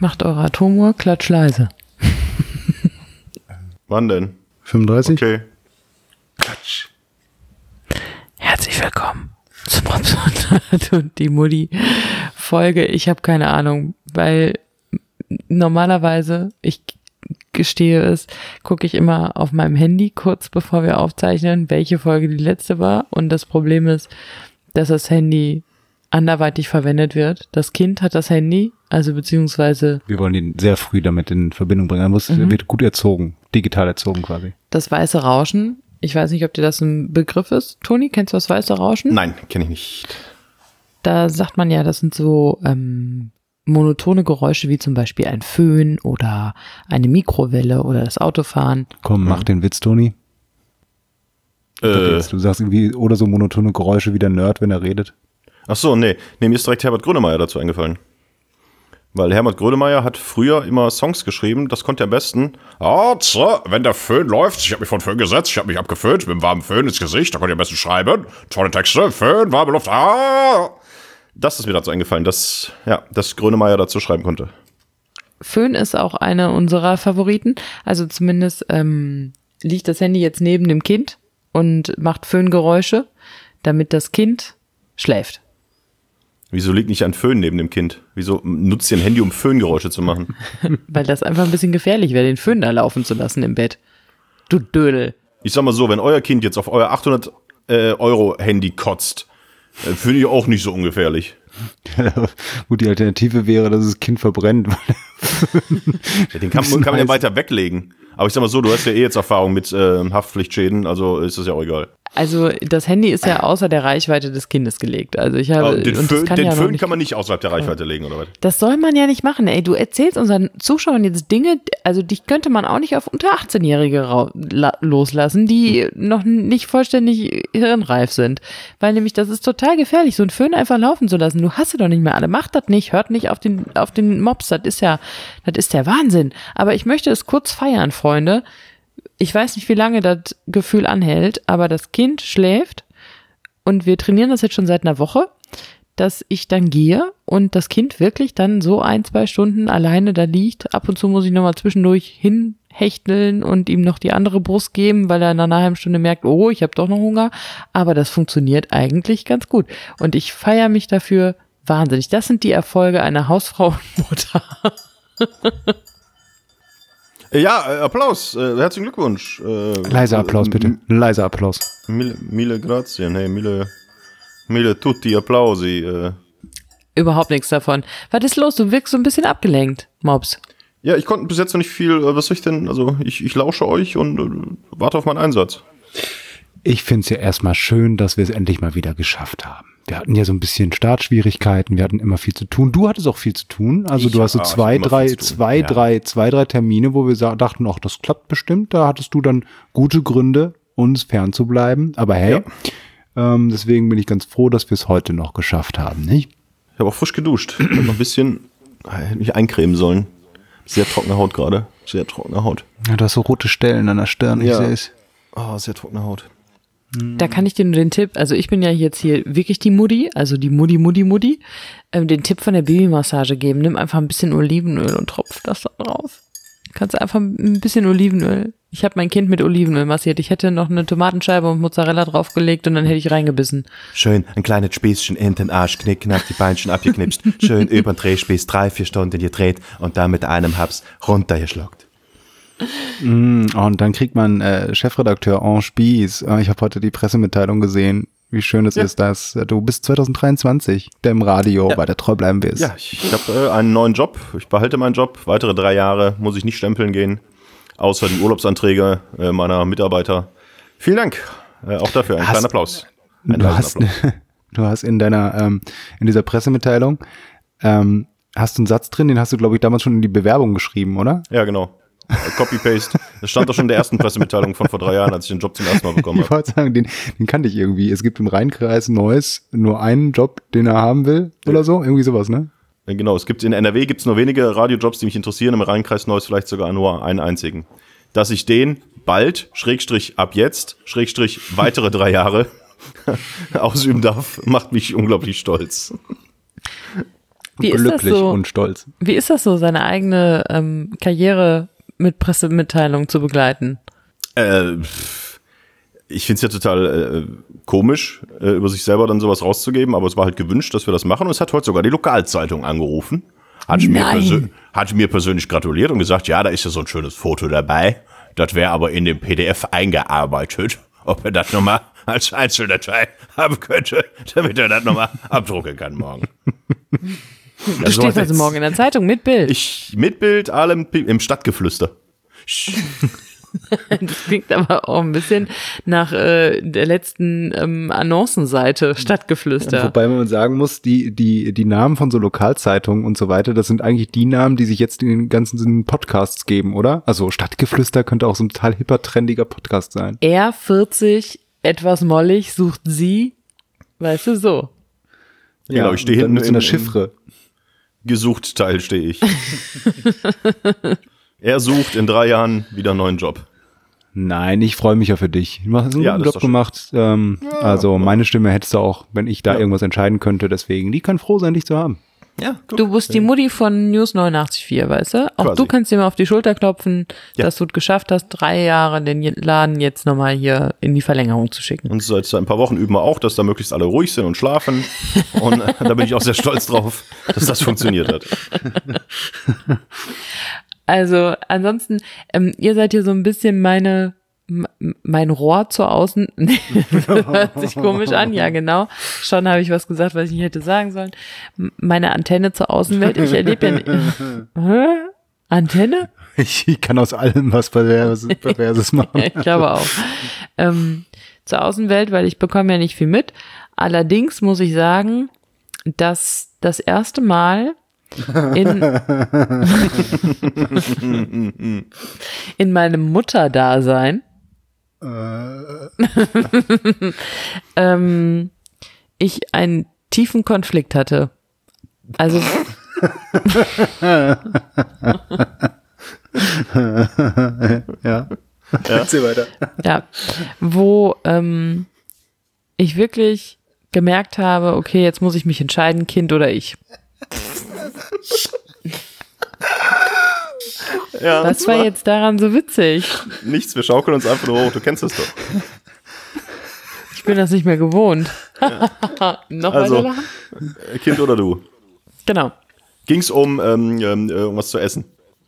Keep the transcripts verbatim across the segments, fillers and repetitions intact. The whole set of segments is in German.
Macht eure Atomuhr klatschleise. Wann denn? fünfunddreißig? Okay. Klatsch. Herzlich willkommen zum Mops und die Mutti Folge. Ich habe keine Ahnung, weil normalerweise, ich gestehe es, gucke ich immer auf meinem Handy kurz bevor wir aufzeichnen, welche Folge die letzte war. Und das Problem ist, dass das Handy anderweitig verwendet wird. Das Kind hat das Handy, also beziehungsweise... Wir wollen ihn sehr früh damit in Verbindung bringen. Er muss, mhm. er wird gut erzogen, digital erzogen quasi. Das weiße Rauschen, ich weiß nicht, ob dir das ein Begriff ist. Toni, kennst du das weiße Rauschen? Nein, kenne ich nicht. Da sagt man ja, das sind so ähm, monotone Geräusche wie zum Beispiel ein Föhn oder eine Mikrowelle oder das Autofahren. Komm, mach den Witz, Toni. Äh. Du sagst irgendwie, oder so monotone Geräusche wie der Nerd, wenn er redet. Ach so, nee. Nee, mir ist direkt Herbert Grönemeyer dazu eingefallen. Weil Herbert Grönemeyer hat früher immer Songs geschrieben, das konnte er am besten. Ah, tja, wenn der Föhn läuft, ich habe mich vor den Föhn gesetzt, ich habe mich abgeföhnt mit dem warmen Föhn ins Gesicht, da konnte ich am besten schreiben. Tolle Texte, Föhn, warme Luft, ah. Das ist mir dazu eingefallen, dass, ja, dass Grönemeyer dazu schreiben konnte. Föhn ist auch eine unserer Favoriten. Also zumindest ähm, liegt das Handy jetzt neben dem Kind und macht Föhngeräusche, damit das Kind schläft. Wieso liegt nicht ein Föhn neben dem Kind? Wieso nutzt ihr ein Handy, um Föhngeräusche zu machen? Weil das einfach ein bisschen gefährlich wäre, den Föhn da laufen zu lassen im Bett. Du Dödel. Ich sag mal so, wenn euer Kind jetzt auf euer achthundert Euro Handy kotzt, finde ich auch nicht so ungefährlich. Gut, die Alternative wäre, dass das Kind verbrennt. Ja, den kann, kann man ja weiter weglegen. Aber ich sag mal so, du hast ja eh jetzt Erfahrung mit äh, Haftpflichtschäden, also ist das ja auch egal. Also das Handy ist ja außer der Reichweite des Kindes gelegt. Also ich habe den und Föhn, das kann, den ja Föhn nicht, kann man nicht außerhalb der Reichweite legen, oder was? Das soll man ja nicht machen. Ey, du erzählst unseren Zuschauern jetzt Dinge, also dich könnte man auch nicht auf unter achtzehnjährige ra- la- loslassen, die noch nicht vollständig hirnreif sind. Weil nämlich das ist total gefährlich, so einen Föhn einfach laufen zu lassen. Du hast sie doch nicht mehr alle. Macht das nicht, hört nicht auf den, auf den Mops. Das ist ja, das ist der Wahnsinn. Aber ich möchte es kurz feiern, Freunde. Ich weiß nicht, wie lange das Gefühl anhält, aber das Kind schläft und wir trainieren das jetzt schon seit einer Woche, dass ich dann gehe und das Kind wirklich dann so ein, zwei Stunden alleine da liegt. Ab und zu muss ich nochmal zwischendurch hinhechteln und ihm noch die andere Brust geben, weil er nach einer halben Stunde merkt, oh, ich habe doch noch Hunger. Aber das funktioniert eigentlich ganz gut. Und ich feiere mich dafür wahnsinnig. Das sind die Erfolge einer Hausfrau und Mutter. Ja, äh, Applaus. Äh, herzlichen Glückwunsch. Äh, Leiser Applaus, bitte. Ein leiser Applaus. Mille, mille grazie. Nee, mille, mille tutti applausi. Äh. Überhaupt nichts davon. Was ist los? Du wirkst so ein bisschen abgelenkt, Mops. Ja, ich konnte bis jetzt noch nicht viel. Äh, was soll ich denn? Also, ich, ich lausche euch und äh, warte auf meinen Einsatz. Ich finde es ja erstmal schön, dass wir es endlich mal wieder geschafft haben. Wir hatten ja so ein bisschen Startschwierigkeiten, wir hatten immer viel zu tun. Du hattest auch viel zu tun. Also ich du hast so hab, zwei, drei, zwei, ja. drei, zwei, drei Termine, wo wir sa- dachten, ach, das klappt bestimmt. Da hattest du dann gute Gründe, uns fernzubleiben. Aber hey, ja. ähm, deswegen bin ich ganz froh, dass wir es heute noch geschafft haben, nicht? Ich habe auch frisch geduscht. Ich habe noch ein bisschen hätte mich eincremen sollen. Sehr trockene Haut gerade. Sehr trockene Haut. Ja, du hast so rote Stellen an der Stirn, ich Ja. sehe es. Oh, sehr trockene Haut. Da kann ich dir nur den Tipp, also ich bin ja jetzt hier wirklich die Mutti, also die Mutti, Mutti, Mutti, ähm, den Tipp von der Babymassage geben. Nimm einfach ein bisschen Olivenöl und tropf das da drauf. Kannst einfach ein bisschen Olivenöl. Ich habe mein Kind mit Olivenöl massiert. Ich hätte noch eine Tomatenscheibe und Mozzarella draufgelegt und dann hätte ich reingebissen. Schön ein kleines Spießchen in den Arsch, knick, knack, die Beinchen abgeknipst. Schön über den Drehspieß, drei, vier Stunden gedreht und dann mit einem Haps runtergeschluckt. Mm, und dann kriegt man äh, Chefredakteur en Spieß. Äh, ich habe heute die Pressemitteilung gesehen, wie schön es Ja. ist, dass äh, du bis zwanzig dreiundzwanzig der im Radio Ja. weiter treu bleiben wirst. Ja, ich, ich habe äh, einen neuen Job. Ich behalte meinen Job. Weitere drei Jahre muss ich nicht stempeln gehen. Außer die Urlaubsanträge äh, meiner Mitarbeiter. Vielen Dank. Äh, auch dafür ein Hast- kleiner Applaus. Ein Du leisen hast, Applaus. du hast in deiner, ähm, in dieser Pressemitteilung, ähm, hast du einen Satz drin, den hast du, glaube ich, damals schon in die Bewerbung geschrieben, oder? Ja, genau. Äh, Copy-Paste. Das stand doch schon in der ersten Pressemitteilung von vor drei Jahren, als ich den Job zum ersten Mal bekommen Ich habe. wollte sagen, den, den kannte ich irgendwie. Es gibt im Rheinkreis Neuss nur einen Job, den er haben will, oder so? Irgendwie sowas, ne? Äh, Genau, es gibt in N R W gibt's nur wenige Radiojobs, die mich interessieren, im Rheinkreis Neuss vielleicht sogar nur einen einzigen. Dass ich den bald, Schrägstrich ab jetzt, Schrägstrich weitere drei Jahre ausüben darf, macht mich unglaublich stolz. Wie ist das glücklich so? und stolz. Wie ist das so, seine eigene ähm, Karriere mit Pressemitteilungen zu begleiten? Äh, ich finde es ja total äh, komisch, äh, über sich selber dann sowas rauszugeben, aber es war halt gewünscht, dass wir das machen. Und es hat heute sogar die Lokalzeitung angerufen. Hat mir, persö- hat mir persönlich gratuliert und gesagt, ja, da ist ja so ein schönes Foto dabei. Das wäre aber in dem P D F eingearbeitet. Ob er das nochmal als Einzeldatei haben könnte, damit er das nochmal abdrucken kann morgen. Du also stehst also morgen in der Zeitung mit Bild. Ich mit Bild, allem im Stadtgeflüster. Das klingt aber auch ein bisschen nach äh, der letzten ähm, Annoncenseite, Stadtgeflüster. Wobei man sagen muss, die, die, die Namen von so Lokalzeitungen und so weiter, das sind eigentlich die Namen, die sich jetzt in den ganzen Podcasts geben, oder? Also Stadtgeflüster könnte auch so ein total hipper, trendiger Podcast sein. R vierzig, etwas mollig, sucht sie, weißt du, so. Ja, genau, ich stehe hinten in der Chiffre. Gesucht Teil stehe ich. Er sucht in drei Jahren wieder einen neuen Job. Nein, ich freue mich ja für dich. Du hast einen ja, guten Job gemacht. Ähm, ja, also meine Stimme hättest du auch, wenn ich da ja. irgendwas entscheiden könnte. Deswegen, die kann froh sein, dich zu haben. Ja, du bist die Mutti von News neunundachtzig Komma vier, weißt du? Auch Quasi. Du kannst dir mal auf die Schulter klopfen, ja. dass du es geschafft hast, drei Jahre den Laden jetzt nochmal hier in die Verlängerung zu schicken. Und seit ein paar Wochen üben wir auch, dass da möglichst alle ruhig sind und schlafen. Und da bin ich auch sehr stolz drauf, dass das funktioniert hat. Also ansonsten, ähm, ihr seid hier so ein bisschen meine mein Rohr zur Außen, hört sich komisch an, ja genau, schon habe ich was gesagt, was ich nicht hätte sagen sollen, meine Antenne zur Außenwelt, ich erlebe ja nicht, Hä? Antenne? Ich kann aus allem was Perverses, Perverses machen. Ja, ich glaube auch. Ähm, zur Außenwelt, weil ich bekomme ja nicht viel mit, allerdings muss ich sagen, dass das erste Mal in, in meinem Mutterdasein ähm, ich einen tiefen Konflikt hatte. Also ja. Erzähl weiter. Ja, wo ähm, ich wirklich gemerkt habe, okay, jetzt muss ich mich entscheiden, Kind oder ich. Ja, was war jetzt daran so witzig? Nichts, wir schaukeln uns einfach nur hoch, du kennst das doch. Ich bin das nicht mehr gewohnt. Ja. Noch also, weiter lachen? Kind oder du? Genau. Ging's um ähm, irgendwas zu essen?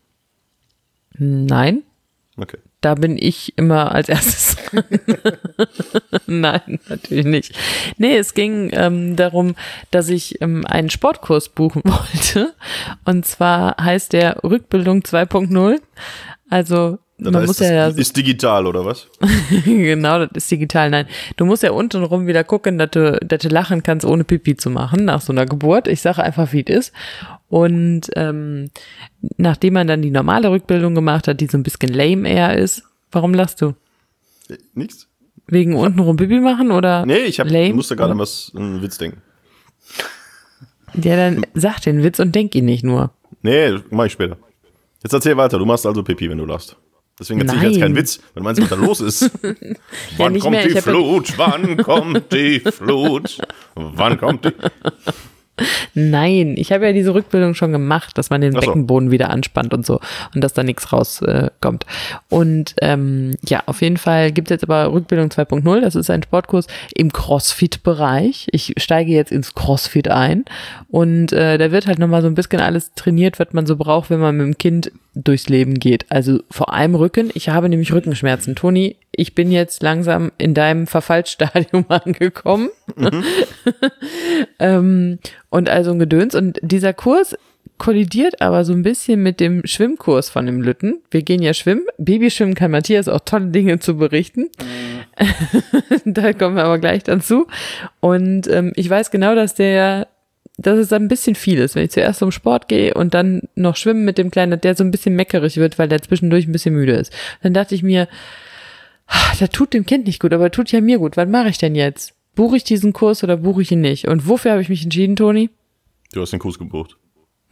Nein. Okay. Da bin ich immer als erstes dran. Nein, natürlich nicht. Nee, es ging ähm, darum, dass ich ähm, einen Sportkurs buchen wollte. Und zwar heißt der Rückbildung zwei Punkt null. Also das man heißt, muss ja... Das ist digital, oder was? Genau, das ist digital. Nein, du musst ja untenrum wieder gucken, dass du, dass du lachen kannst, ohne Pipi zu machen nach so einer Geburt. Ich sage einfach, wie es ist. Und ähm, nachdem man dann die normale Rückbildung gemacht hat, die so ein bisschen lame eher ist, warum lachst du? Äh, nichts. Wegen untenrum Pipi machen oder Nee, ich hab, lame? musste gerade an was, einen Witz denken. Ja, dann sag den Witz und denk ihn nicht nur. Nee, mach ich später. Jetzt erzähl weiter, du machst also Pipi, wenn du lachst. Deswegen erzähl ich jetzt keinen Witz, wenn du meinst, was da los ist. Wann ja, kommt mehr. die Flut? Wann kommt die Flut? Wann kommt die... Nein, ich habe ja diese Rückbildung schon gemacht, dass man den Ach so. Beckenboden wieder anspannt und so und dass da nichts rauskommt. Äh, und ähm, ja, auf jeden Fall gibt es jetzt aber Rückbildung zwei Punkt null, das ist ein Sportkurs im CrossFit-Bereich. Ich steige jetzt ins CrossFit ein und äh, da wird halt nochmal so ein bisschen alles trainiert, was man so braucht, wenn man mit dem Kind durchs Leben geht. Also vor allem Rücken. Ich habe nämlich Rückenschmerzen. Toni, ich bin jetzt langsam in deinem Verfallsstadium angekommen. Mhm. ähm, und also ein Gedöns. Und dieser Kurs kollidiert aber so ein bisschen mit dem Schwimmkurs von dem Lütten. Wir gehen ja schwimmen. Babyschwimmen kann Matthias auch tolle Dinge zu berichten. Mhm. Da kommen wir aber gleich dann zu. Und ähm, ich weiß genau, dass der dass es ein bisschen viel ist, wenn ich zuerst zum Sport gehe und dann noch schwimmen mit dem Kleinen, der so ein bisschen meckerig wird, weil der zwischendurch ein bisschen müde ist. Dann dachte ich mir, das tut dem Kind nicht gut, aber tut ja mir gut. Was mache ich denn jetzt? Buche ich diesen Kurs oder buche ich ihn nicht? Und wofür habe ich mich entschieden, Toni? Du hast den Kurs gebucht.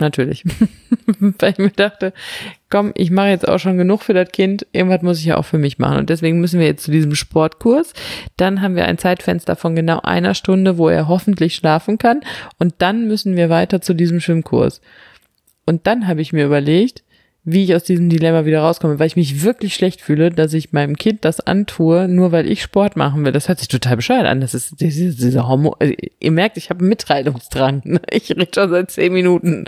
natürlich. Weil ich mir dachte, komm, ich mache jetzt auch schon genug für das Kind, irgendwas muss ich ja auch für mich machen. Und deswegen müssen wir jetzt zu diesem Sportkurs. Dann haben wir ein Zeitfenster von genau einer Stunde, wo er hoffentlich schlafen kann. Und dann müssen wir weiter zu diesem Schwimmkurs. Und dann habe ich mir überlegt, wie ich aus diesem Dilemma wieder rauskomme, weil ich mich wirklich schlecht fühle, dass ich meinem Kind das antue, nur weil ich Sport machen will. Das hört sich total bescheuert an. Das ist diese, diese Hormon. Also ihr merkt, ich habe einen Mitteilungsdrang. Ich rede schon seit zehn Minuten.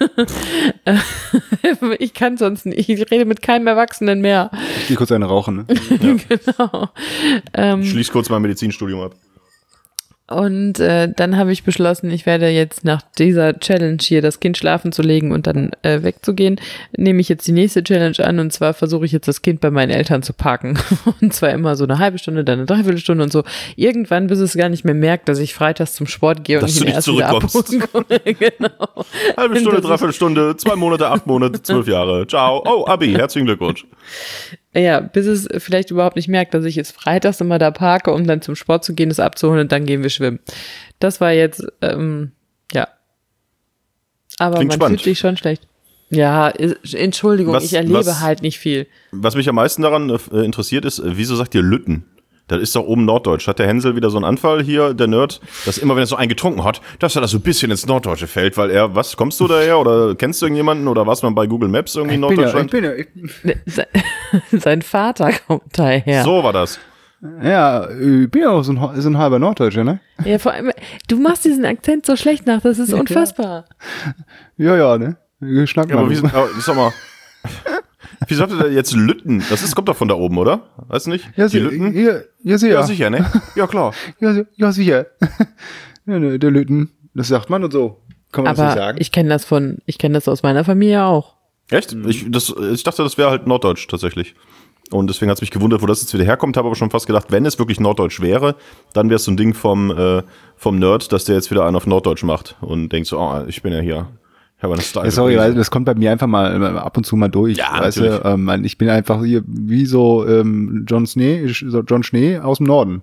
Ich kann sonst nicht. Ich rede mit keinem Erwachsenen mehr. Ich gehe kurz eine rauchen, ne? Ja. Genau. Ähm, Schließ kurz mein Medizinstudium ab. Und äh, dann habe ich beschlossen, ich werde jetzt nach dieser Challenge hier das Kind schlafen zu legen und dann äh, wegzugehen, nehme ich jetzt die nächste Challenge an und zwar versuche ich jetzt das Kind bei meinen Eltern zu parken. Und zwar immer so eine halbe Stunde, dann eine Dreiviertelstunde und so. Irgendwann, bis es gar nicht mehr merkt, dass ich freitags zum Sport gehe und Dass ich ihn du nicht erst wieder abholen komme. Genau. Halbe Stunde, Das Dreiviertelstunde, zwei Monate, acht Monate, zwölf Jahre. Ciao. Oh, Abi, herzlichen Glückwunsch. Ja, bis es vielleicht überhaupt nicht merkt, dass ich jetzt freitags immer da parke, um dann zum Sport zu gehen, das abzuholen und dann gehen wir schwimmen. Das war jetzt, ähm, ja. Aber Klingt man spannend. fühlt sich schon schlecht. Ja, ist, Entschuldigung, Was- ich erlebe was- halt nicht viel. Was mich am meisten daran äh, interessiert ist, äh, wieso sagt ihr Lütten? Das ist doch oben Norddeutsch. Hat der Hänsel wieder so einen Anfall hier, der Nerd, dass immer, wenn er so einen getrunken hat, dass er das so ein bisschen ins Norddeutsche fällt, weil er, was, kommst du daher oder kennst du irgendjemanden oder warst du mal bei Google Maps irgendwie in Ich bin ja, ich Norddeutschland? bin ja, ich, Se- Sein Vater kommt daher. So war das. ja, ich bin ja auch so ein, so ein halber Norddeutscher, ne? Ja, vor allem, du machst diesen Akzent so schlecht nach, das ist unfassbar. Ja, ja, ne? Schnack Ja, mal. aber wie, aber, sag mal, wieso habt ihr da jetzt Lütten? Das ist, kommt doch von da oben, oder? Weißt du nicht? ja, Die si- Lütten? ja, ja, sicher. Ja, sicher, ne? Ja, klar. Ja, si- ja, sicher. Ja, ne, der Lütten, das sagt man und so. Kann man das nicht Aber sagen? ich kenne das von, ich kenne das aus meiner Familie auch. Echt? Ich, das, ich dachte, das wäre halt Norddeutsch tatsächlich. Und deswegen hat es mich gewundert, wo das jetzt wieder herkommt, habe aber schon fast gedacht, wenn es wirklich Norddeutsch wäre, dann wäre es so ein Ding vom, äh, vom Nerd, dass der jetzt wieder einen auf Norddeutsch macht und denkt so, oh, ich bin ja hier. Ich habe eine Style. Ja, sorry, weil das kommt bei mir einfach mal äh, ab und zu mal durch. Ja, weißt natürlich. du, ähm, ich bin einfach hier wie so ähm, John Schnee, so John Schnee aus dem Norden.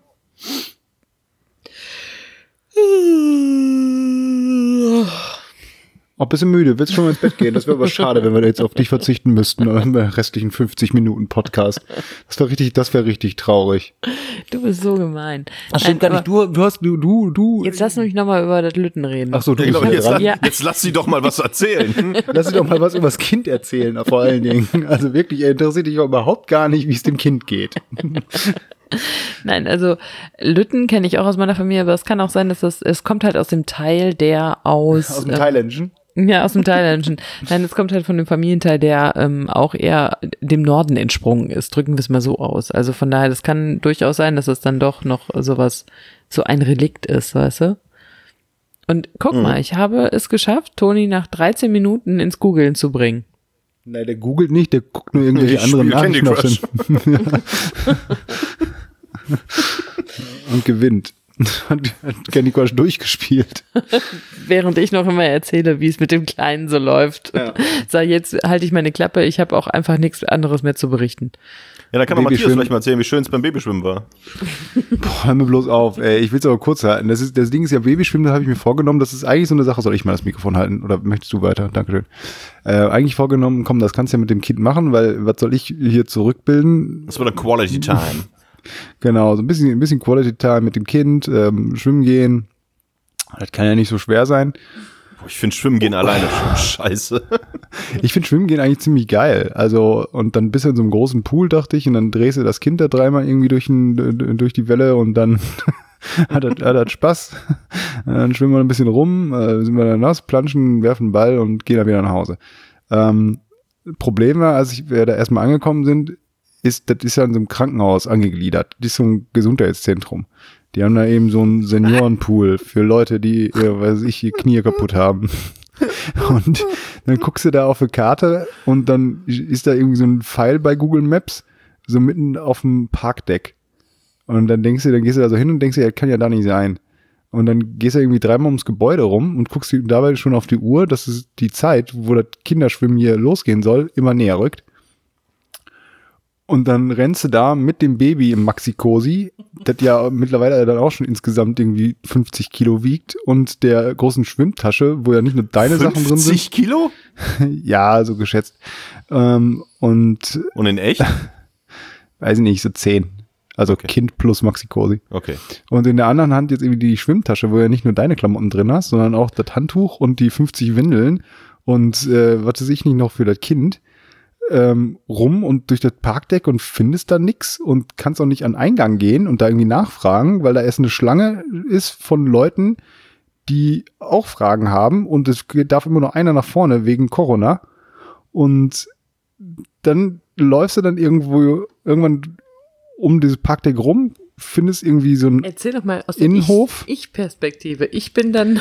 Auch ein bisschen müde, willst schon mal ins Bett gehen? Das wäre aber schade, wenn wir jetzt auf dich verzichten müssten beim restlichen fünfzig Minuten Podcast. Das wäre richtig, das wäre richtig traurig. Du bist so gemein. Das stimmt gar Nein, nicht. Du, du hast, du, du, du. Jetzt lass mich nochmal über das Lütten reden. Ach so, du Ja, bist genau, wieder jetzt, dran. Ja. jetzt lass sie doch mal was erzählen. Lass dich doch mal was über das Kind erzählen, vor allen Dingen. Also wirklich, er interessiert dich überhaupt gar nicht, wie es dem Kind geht. Nein, also Lütten kenne ich auch aus meiner Familie, aber es kann auch sein, dass das, es kommt halt aus dem Teil, der aus... Aus dem ähm, Thailändischen. Ja, aus dem Thailändischen. Nein, es kommt halt von dem Familienteil, der ähm, auch eher dem Norden entsprungen ist. Drücken wir es mal so aus. Also von daher, das kann durchaus sein, dass es dann doch noch sowas, so ein Relikt ist, weißt du? Und guck Mhm. mal, ich habe es geschafft, Toni nach dreizehn Minuten ins Googlen zu bringen. Nein, der googelt nicht, der guckt nur irgendwelche Ich anderen spiel Candy Nachrichten auf den und gewinnt. Hat, hat Candy Crush durchgespielt. Während ich noch immer erzähle, wie es mit dem Kleinen so läuft. Ja. Sag, jetzt halte ich meine Klappe, ich habe auch einfach nichts anderes mehr zu berichten. Ja, da kann doch Matthias Babyschwimmen. vielleicht mal erzählen, wie schön es beim Babyschwimmen war. Boah, hör mir bloß auf. Ey, ich will es aber kurz halten. Das, ist, das Ding ist ja Babyschwimmen, das habe ich mir vorgenommen. Das ist eigentlich so eine Sache. Soll ich mal das Mikrofon halten? Oder möchtest du weiter? Dankeschön. Äh, eigentlich vorgenommen, komm, das kannst du ja mit dem Kind machen, weil was soll ich hier zurückbilden? Das war dann Quality Time. Genau, so ein bisschen, ein bisschen Quality Time mit dem Kind, ähm, schwimmen gehen. Das kann ja nicht so schwer sein. Boah, ich finde Schwimmen gehen alleine schon scheiße. Ich finde Schwimmen gehen eigentlich ziemlich geil. Also, und dann bist du in so einem großen Pool, dachte ich, und dann drehst du das Kind da dreimal irgendwie durch, den, durch die Welle und dann hat das, hat das Spaß. Dann schwimmen wir ein bisschen rum, äh, sind wir dann nass, planschen, werfen einen Ball und gehen dann wieder nach Hause. Ähm, Problem war, als ich, wir da erstmal angekommen sind, ist, das ist ja in so einem Krankenhaus angegliedert. Das ist so ein Gesundheitszentrum. Die haben da eben so einen Seniorenpool für Leute, die, ja, weiß ich, die Knie kaputt haben. Und dann guckst du da auf eine Karte und dann ist da irgendwie so ein Pfeil bei Google Maps, so mitten auf dem Parkdeck. Und dann denkst du, dann gehst du da so hin und denkst dir, das kann ja da nicht sein. Und dann gehst du irgendwie dreimal ums Gebäude rum und guckst dir dabei schon auf die Uhr, dass es die Zeit, wo das Kinderschwimmen hier losgehen soll, immer näher rückt. Und dann rennst du da mit dem Baby im Maxi-Cosi, das ja mittlerweile dann auch schon insgesamt irgendwie fünfzig Kilo wiegt, und der großen Schwimmtasche, wo ja nicht nur deine Sachen drin sind. fünfzig Kilo? Ja, so geschätzt. Ähm, und, Und in echt? weiß ich nicht, so zehn. Also Okay. Kind plus Maxi-Cosi. Okay. Und in der anderen Hand jetzt irgendwie die Schwimmtasche, wo ja nicht nur deine Klamotten drin hast, sondern auch das Handtuch und die fünfzig Windeln und äh, was weiß ich nicht noch für das Kind. Ähm, rum und durch das Parkdeck und findest da nix und kannst auch nicht an Eingang gehen und da irgendwie nachfragen, weil da erst eine Schlange ist von Leuten, die auch Fragen haben, und es darf immer nur einer nach vorne wegen Corona. Und dann läufst du dann irgendwo irgendwann um dieses Parkdeck rum, findest irgendwie so ein Erzähl doch mal aus der Innenhof. Ich- Ich-Perspektive. Ich bin dann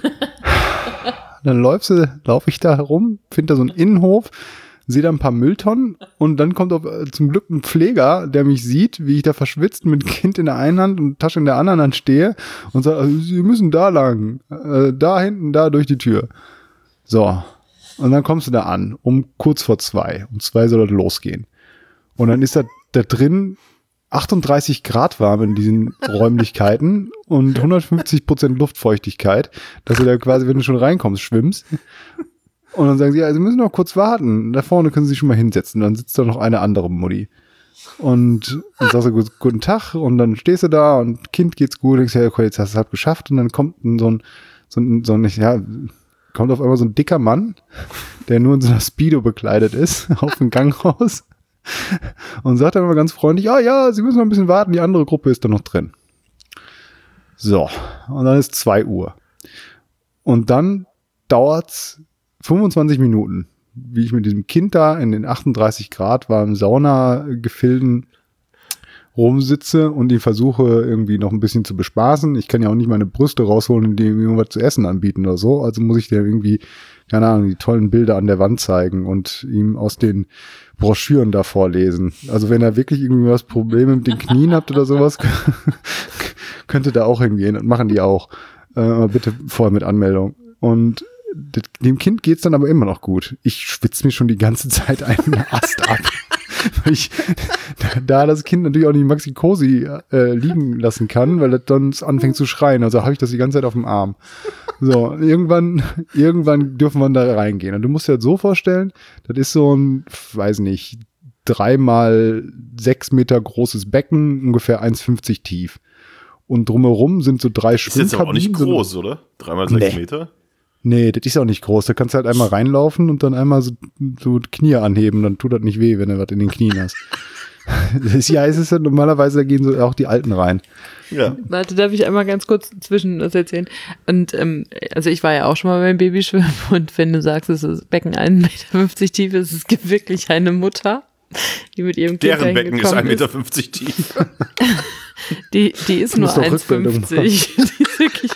Dann läufst du, laufe ich da herum, finde da so einen Innenhof, sehe da ein paar Mülltonnen, und dann kommt auf, äh, zum Glück ein Pfleger, der mich sieht, wie ich da verschwitzt mit Kind in der einen Hand und Tasche in der anderen Hand stehe, und sagt, also, Sie müssen da lang, äh, da hinten, da durch die Tür. So. Und dann kommst du da an, um kurz vor zwei. Um zwei soll das losgehen. Und dann ist da, da drin achtunddreißig Grad warm in diesen Räumlichkeiten und hundertfünfzig Prozent Luftfeuchtigkeit, dass du da quasi, wenn du schon reinkommst, schwimmst. Und dann sagen sie, ja, Sie müssen noch kurz warten. Da vorne können Sie sich schon mal hinsetzen. Dann sitzt da noch eine andere Mutti. Und dann sagst du, gut, guten Tag. Und dann stehst du da und Kind geht's gut. Und ich sage, okay, jetzt hast du es halt geschafft. Und dann kommt ein, so ein, so ein, so ein, ja, kommt auf einmal so ein dicker Mann, der nur in so einer Speedo bekleidet ist, auf den Gang raus. Und sagt dann immer ganz freundlich, ah ja, Sie müssen noch ein bisschen warten. Die andere Gruppe ist da noch drin. So. Und dann ist zwei Uhr. Und dann dauert's fünfundzwanzig Minuten, wie ich mit diesem Kind da in den achtunddreißig Grad warmen Saunagefilden rumsitze und ihn versuche irgendwie noch ein bisschen zu bespaßen. Ich kann ja auch nicht meine Brüste rausholen und ihm irgendwas zu essen anbieten oder so. Also muss ich dir irgendwie, keine Ahnung, die tollen Bilder an der Wand zeigen und ihm aus den Broschüren da vorlesen. Also wenn er wirklich irgendwie was Probleme mit den Knien habt oder sowas, könnte da auch hingehen, und machen die auch. Äh, aber bitte vorher mit Anmeldung. Und dem Kind geht's dann aber immer noch gut. Ich schwitze mir schon die ganze Zeit einen Ast ab. Weil ich da, da das Kind natürlich auch nicht Maxi-Cosi äh, liegen lassen kann, weil das dann anfängt zu schreien. Also habe ich das die ganze Zeit auf dem Arm. So, irgendwann, irgendwann dürfen wir da reingehen. Und du musst dir das so vorstellen, das ist so ein, weiß nicht, dreimal sechs Meter großes Becken, ungefähr eins fünfzig tief. Und drumherum sind so drei Schwimmkabinen. Ist jetzt aber auch nicht so groß, oder? Dreimal sechs Nee. Meter? Nee, das ist auch nicht groß. Da kannst du halt einmal reinlaufen und dann einmal so, so Knie anheben. Dann tut das nicht weh, wenn du was in den Knien hast. Das, ja, es ist ja normalerweise, da gehen so auch die Alten rein. Ja. Warte, darf ich einmal ganz kurz zwischen das erzählen? Und ähm, also ich war ja auch schon mal beim Babyschwimmen, und wenn du sagst, es ist Becken ein Meter fünfzig tief ist, es gibt wirklich eine Mutter, die mit ihrem Kind Deren Becken ist dahin ein Meter gekommen fünfzig tief. Die, die ist nur Muss doch eins Rückbildung fünfzig. Die ist wirklich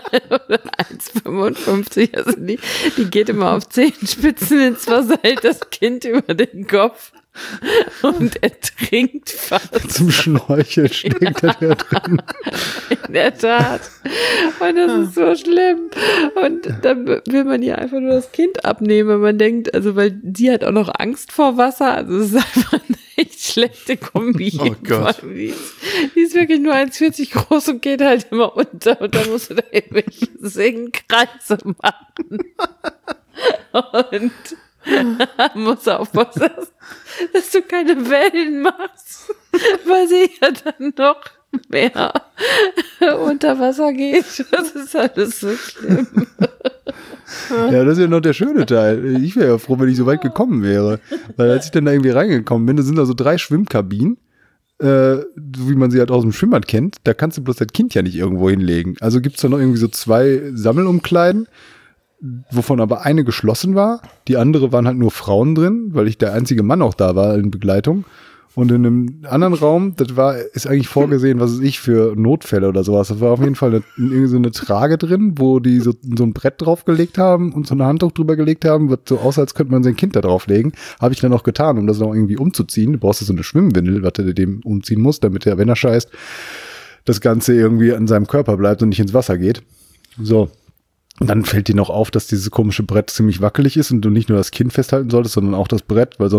eins fünfundfünfzig. Also die, die geht immer auf Zehenspitzen ins Wasser, hält das Kind über den Kopf und ertrinkt fast. Zum Schnorcheln steckt er da drin. In der Tat. Und das ist so schlimm. Und dann will man ihr einfach nur das Kind abnehmen. Man denkt, also weil sie hat auch noch Angst vor Wasser. Also es ist einfach eine echt schlechte Kombi. Oh Gott. Die ist, die ist wirklich nur eins vierzig groß und geht halt immer unter. Und dann musst du da irgendwelche Singkreise machen. Und muss aufpassen, dass, dass du keine Wellen machst, weil sie ja dann noch mehr unter Wasser geht. Das ist alles so schlimm. Ja, das ist ja noch der schöne Teil. Ich wäre ja froh, wenn ich so weit gekommen wäre. Weil als ich dann da irgendwie reingekommen bin, da sind da so drei Schwimmkabinen, äh, so wie man sie halt aus dem Schwimmbad kennt. Da kannst du bloß das Kind ja nicht irgendwo hinlegen. Also gibt's da noch irgendwie so zwei Sammelumkleiden, wovon aber eine geschlossen war. Die andere waren halt nur Frauen drin, weil ich der einzige Mann auch da war in Begleitung. Und in einem anderen Raum, das war, ist eigentlich vorgesehen, was weiß ich, für Notfälle oder sowas. Das war auf jeden Fall eine, irgendwie so eine Trage drin, wo die so, so ein Brett draufgelegt haben und so ein Handtuch drüber gelegt haben, wird so aus, als könnte man sein Kind da drauflegen. Habe ich dann auch getan, um das noch irgendwie umzuziehen. Du brauchst ja so eine Schwimmwindel, was du dem umziehen musst, damit der, wenn er scheißt, das Ganze irgendwie an seinem Körper bleibt und nicht ins Wasser geht. So. Und dann fällt dir noch auf, dass dieses komische Brett ziemlich wackelig ist und du nicht nur das Kind festhalten solltest, sondern auch das Brett, weil sonst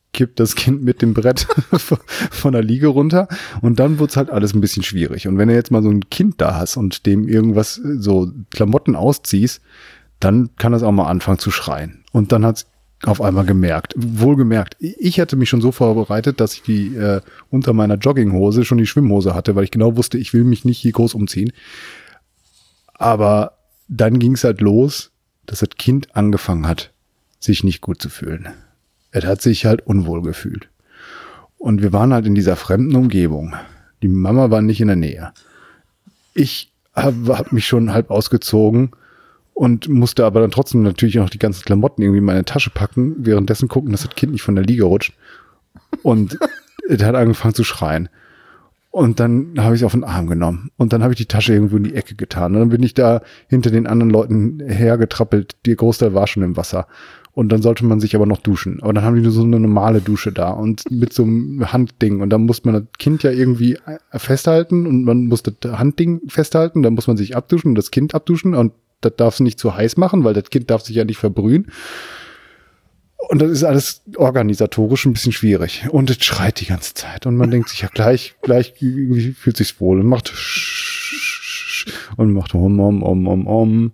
kippt das Kind mit dem Brett von der Liege runter und dann wird's halt alles ein bisschen schwierig. Und wenn du jetzt mal so ein Kind da hast und dem irgendwas, so Klamotten ausziehst, dann kann das auch mal anfangen zu schreien. Und dann hat's auf einmal gemerkt, wohlgemerkt, ich hatte mich schon so vorbereitet, dass ich die äh, unter meiner Jogginghose schon die Schwimmhose hatte, weil ich genau wusste, ich will mich nicht hier groß umziehen. Aber dann ging's halt los, dass das Kind angefangen hat, sich nicht gut zu fühlen. Er hat sich halt unwohl gefühlt. Und wir waren halt in dieser fremden Umgebung. Die Mama war nicht in der Nähe. Ich habe hab mich schon halb ausgezogen und musste aber dann trotzdem natürlich noch die ganzen Klamotten irgendwie in meine Tasche packen, währenddessen gucken, dass das Kind nicht von der Liege rutscht. Und er hat angefangen zu schreien. Und dann habe ich es auf den Arm genommen. Und dann habe ich die Tasche irgendwo in die Ecke getan. Und dann bin ich da hinter den anderen Leuten hergetrappelt. Der Großteil war schon im Wasser. Und dann sollte man sich aber noch duschen. Aber dann haben die nur so eine normale Dusche da und mit so einem Handding. Und dann muss man das Kind ja irgendwie festhalten und man muss das Handding festhalten. Dann muss man sich abduschen und das Kind abduschen. Und das darf es nicht zu heiß machen, weil das Kind darf sich ja nicht verbrühen. Und das ist alles organisatorisch ein bisschen schwierig. Und es schreit die ganze Zeit. Und man denkt sich, ja, gleich, gleich fühlt sich's wohl und macht und macht om, om, om, om, om.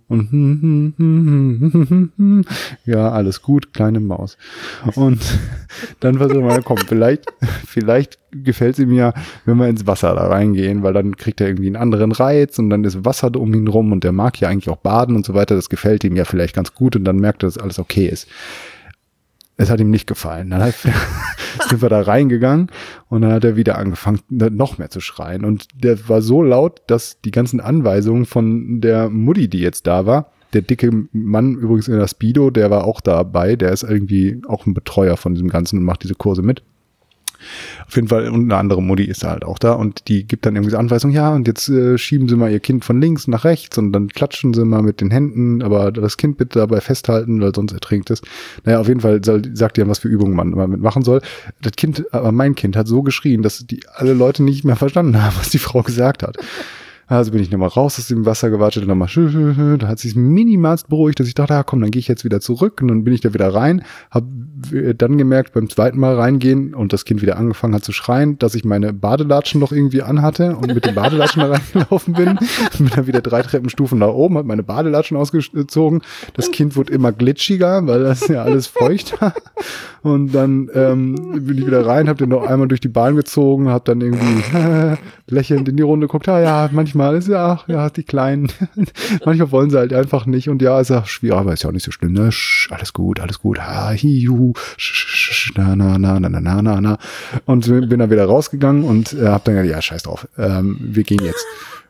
Und ja, alles gut, kleine Maus. Und dann versuchen wir, komm, vielleicht, vielleicht gefällt es ihm ja, wenn wir ins Wasser da reingehen, weil dann kriegt er irgendwie einen anderen Reiz und dann ist Wasser um ihn rum und der mag ja eigentlich auch baden und so weiter. Das gefällt ihm ja vielleicht ganz gut und dann merkt er, dass alles okay ist. Es hat ihm nicht gefallen. Dann hat, sind wir da reingegangen und dann hat er wieder angefangen, noch mehr zu schreien. Und der war so laut, dass die ganzen Anweisungen von der Mutti, die jetzt da war, der dicke Mann übrigens in der Speedo, der war auch dabei, der ist irgendwie auch ein Betreuer von diesem Ganzen und macht diese Kurse mit. Auf jeden Fall, und eine andere Mutti ist da halt auch da und die gibt dann irgendwie so Anweisungen, ja, und jetzt äh, schieben sie mal ihr Kind von links nach rechts und dann klatschen sie mal mit den Händen, aber das Kind bitte dabei festhalten, weil sonst ertrinkt es. Naja, auf jeden Fall soll, sagt ihr, was für Übungen man damit machen soll. Das Kind, aber mein Kind hat so geschrien, dass die alle Leute nicht mehr verstanden haben, was die Frau gesagt hat. Also bin ich nochmal raus aus dem Wasser gewartet und nochmal, da hat sich minimalst beruhigt, dass ich dachte, ja komm, dann gehe ich jetzt wieder zurück und dann bin ich da wieder rein, habe dann gemerkt, beim zweiten Mal reingehen und das Kind wieder angefangen hat zu schreien, dass ich meine Badelatschen noch irgendwie anhatte und mit den Badelatschen da reingelaufen bin, bin dann wieder drei Treppenstufen nach oben, habe meine Badelatschen ausgezogen, das Kind wurde immer glitschiger, weil das ja alles feucht war und dann ähm, bin ich wieder rein, habe den noch einmal durch die Bahn gezogen, habe dann irgendwie äh, lächelnd in die Runde geguckt, ah ja, manchmal Manchmal ist ja, ach, ja, die Kleinen, manchmal wollen sie halt einfach nicht und ja, ist ja schwierig, aber ist ja auch nicht so schlimm, ne, Sch, alles gut, alles gut, ha, hi, juhu, sch, sch, na, na, na, na, na, na, na, und bin dann wieder rausgegangen und äh, hab dann gesagt, ja, scheiß drauf, ähm, wir gehen jetzt.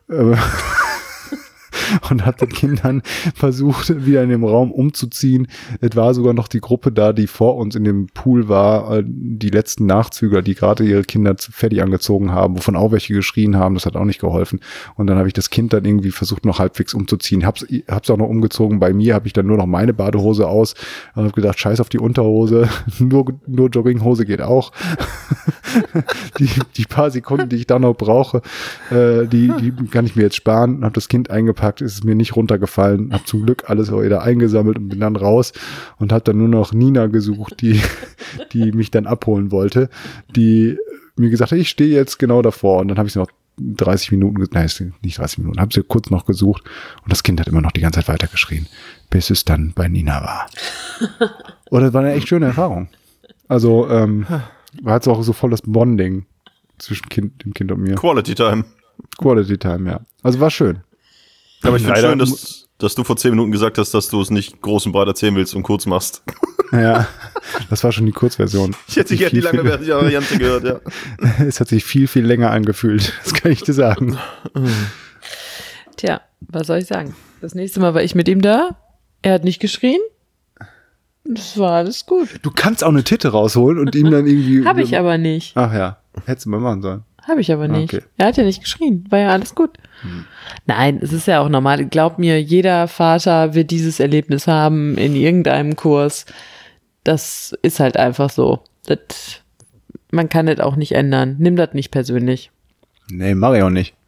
Und hat das Kind dann versucht, wieder in dem Raum umzuziehen. Es war sogar noch die Gruppe da, die vor uns in dem Pool war, die letzten Nachzügler, die gerade ihre Kinder fertig angezogen haben, wovon auch welche geschrien haben, das hat auch nicht geholfen. Und dann habe ich das Kind dann irgendwie versucht, noch halbwegs umzuziehen. Hab's, hab's auch noch umgezogen. Bei mir habe ich dann nur noch meine Badehose aus und habe gedacht, scheiß auf die Unterhose, nur, nur Jogginghose geht auch. die, die paar Sekunden, die ich da noch brauche, äh, die, die kann ich mir jetzt sparen. Habe das Kind eingepackt, ist es mir nicht runtergefallen, habe zum Glück alles wieder eingesammelt und bin dann raus und habe dann nur noch Nina gesucht, die, die mich dann abholen wollte, die mir gesagt hat, ich stehe jetzt genau davor und dann habe ich noch dreißig Minuten, nein, nicht dreißig Minuten, habe sie kurz noch gesucht und das Kind hat immer noch die ganze Zeit weitergeschrien, bis es dann bei Nina war. Und das war eine echt schöne Erfahrung. Also ähm, war jetzt auch so voll das Bonding zwischen kind, dem Kind und mir. Quality Time. Quality Time, ja. Also war schön. Aber ich finde schön, dass, dass du vor zehn Minuten gesagt hast, dass du es nicht groß und breit erzählen willst und kurz machst. Ja, das war schon die Kurzversion. Ich hätte gerne die lange Variante gehört, ja. Es hat sich viel, viel länger angefühlt. Das kann ich dir sagen. Tja, was soll ich sagen? Das nächste Mal war ich mit ihm da. Er hat nicht geschrien. Das war alles gut. Du kannst auch eine Titte rausholen und ihm dann irgendwie... Habe ich aber nicht. Ach ja, hättest du mal machen sollen. Habe ich aber nicht. Okay. Er hat ja nicht geschrien. War ja alles gut. Hm. Nein, es ist ja auch normal. Glaub mir, jeder Vater wird dieses Erlebnis haben in irgendeinem Kurs. Das ist halt einfach so. Das, man kann das auch nicht ändern. Nimm das nicht persönlich. Nee, mach ich auch nicht.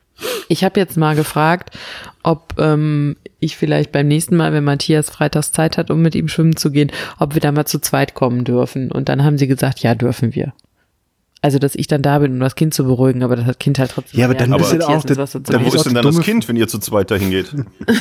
Ich habe jetzt mal gefragt, ob ähm, ich vielleicht beim nächsten Mal, wenn Matthias freitags Zeit hat, um mit ihm schwimmen zu gehen, ob wir da mal zu zweit kommen dürfen. Und dann haben sie gesagt, ja, dürfen wir. Also, dass ich dann da bin, um das Kind zu beruhigen, aber das Kind halt trotzdem. Ja, aber dann bist du auch der- was Ja, wo ist denn dann das Kind, wenn ihr zu zweit dahin geht?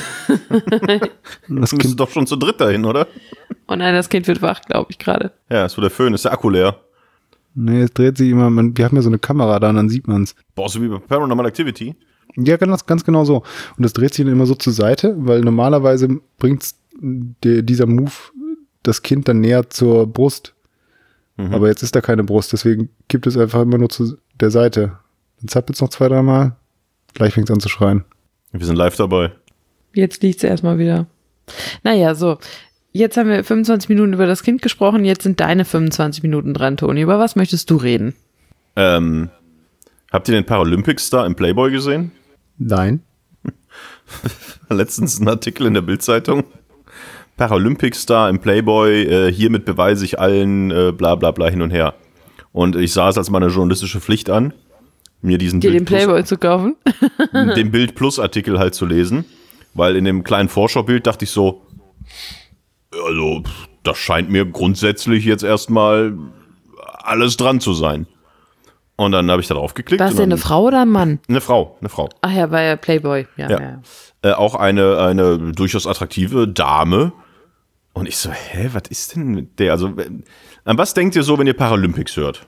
Das Kind doch schon zu dritt dahin, oder? Oh nein, das Kind wird wach, glaube ich gerade. Ja, ist so der Föhn, ist der Akku leer. Nee, es dreht sich immer, man, wir haben ja so eine Kamera da und dann sieht man's. Boah, so wie bei Paranormal Activity. Ja, ganz, ganz genau so. Und das dreht sich dann immer so zur Seite, weil normalerweise bringt der, dieser Move das Kind dann näher zur Brust. Mhm. Aber jetzt ist da keine Brust, deswegen kippt es einfach immer nur zu der Seite. Dann zappelt es noch zwei, dreimal, gleich fängt es an zu schreien. Wir sind live dabei. Jetzt liegt sie erstmal wieder. Naja, so. Jetzt haben wir fünfundzwanzig Minuten über das Kind gesprochen, jetzt sind deine fünfundzwanzig Minuten dran, Toni. Über was möchtest du reden? Ähm, habt ihr den Paralympics-Star im Playboy gesehen? Nein. Letztens ein Artikel in der Bild-Zeitung. Paralympics-Star im Playboy, äh, hiermit beweise ich allen, äh, bla bla bla hin und her. Und ich sah es als meine journalistische Pflicht an, mir diesen Dir den Bild Playboy zu kaufen? Plus, den Bild-Plus-Artikel halt zu lesen. Weil in dem kleinen Vorschaubild dachte ich so, also, das scheint mir grundsätzlich jetzt erstmal alles dran zu sein. Und dann habe ich da drauf geklickt. War es denn eine Frau oder ein Mann? Eine Frau, eine Frau. Ach ja, war ja Playboy. Ja, Ja. ja. Äh, auch eine, eine durchaus attraktive Dame. Und ich so, hä, was ist denn mit der? Also, wenn- an was denkt ihr so, wenn ihr Paralympics hört?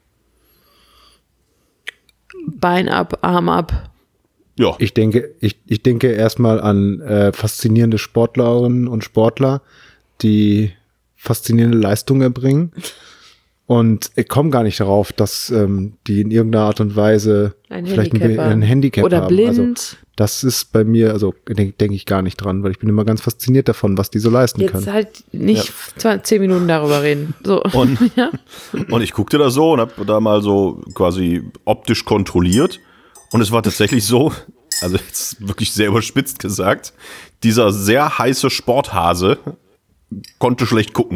Bein ab, Arm ab. Ja, Ich denke, ich, ich denke erstmal an äh, faszinierende Sportlerinnen und Sportler, die faszinierende Leistungen erbringen. Und ich komme gar nicht darauf, dass ähm, die in irgendeiner Art und Weise Ein vielleicht ein, Handicap ein Handicap oder haben. blind. Also, das ist bei mir, also denke denk ich gar nicht dran, weil ich bin immer ganz fasziniert davon, was die so leisten Jetzt können. halt nicht zwanzig, zehn Minuten darüber reden. So. Und- ja. und ich guckte da so und habe da mal so quasi optisch kontrolliert. Und es war tatsächlich so, also jetzt wirklich sehr überspitzt gesagt, dieser sehr heiße Sporthase konnte schlecht gucken.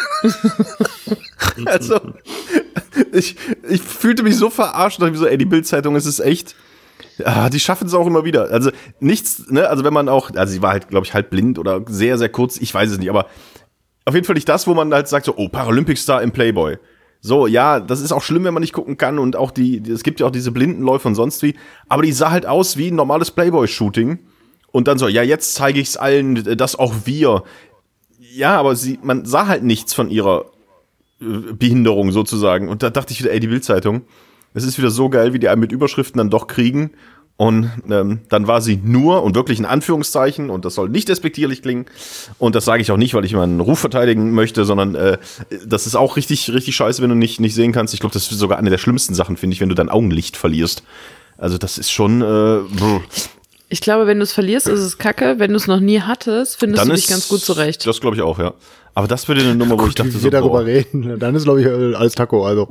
Also, ich, ich fühlte mich so verarscht, dachte ich mir so, ey, die Bild-Zeitung, es ist echt, ah, die schaffen es auch immer wieder. Also nichts, ne, also wenn man auch, also sie war halt, glaube ich, halb blind oder sehr, sehr kurz, ich weiß es nicht, aber auf jeden Fall nicht das, wo man halt sagt so, oh, Paralympic-Star im Playboy. So, ja, das ist auch schlimm, wenn man nicht gucken kann und auch die, die- es gibt ja auch diese Blindenläufe und sonst wie, aber die sah halt aus wie ein normales Playboy-Shooting und dann so, ja, jetzt zeige ich es allen, dass auch wir, ja, aber sie, man sah halt nichts von ihrer äh, Behinderung sozusagen und da dachte ich wieder, ey, die Bild-Zeitung, es ist wieder so geil, wie die einen mit Überschriften dann doch kriegen. Und ähm, dann war sie nur und wirklich in Anführungszeichen, und das soll nicht despektierlich klingen, und das sage ich auch nicht, weil ich meinen Ruf verteidigen möchte, sondern äh, das ist auch richtig, richtig scheiße, wenn du nicht, nicht sehen kannst. Ich glaube, das ist sogar eine der schlimmsten Sachen, finde ich, wenn du dein Augenlicht verlierst. Also das ist schon, äh, brr. Ich glaube, wenn du es verlierst, ist es kacke. Wenn du es noch nie hattest, findest Dann du dich ist ganz gut zurecht. Das glaube ich auch, ja. Aber das würde eine Nummer, wo ich dachte Wie so, wir darüber boah. reden, dann ist, glaube ich, alles Taco. Also.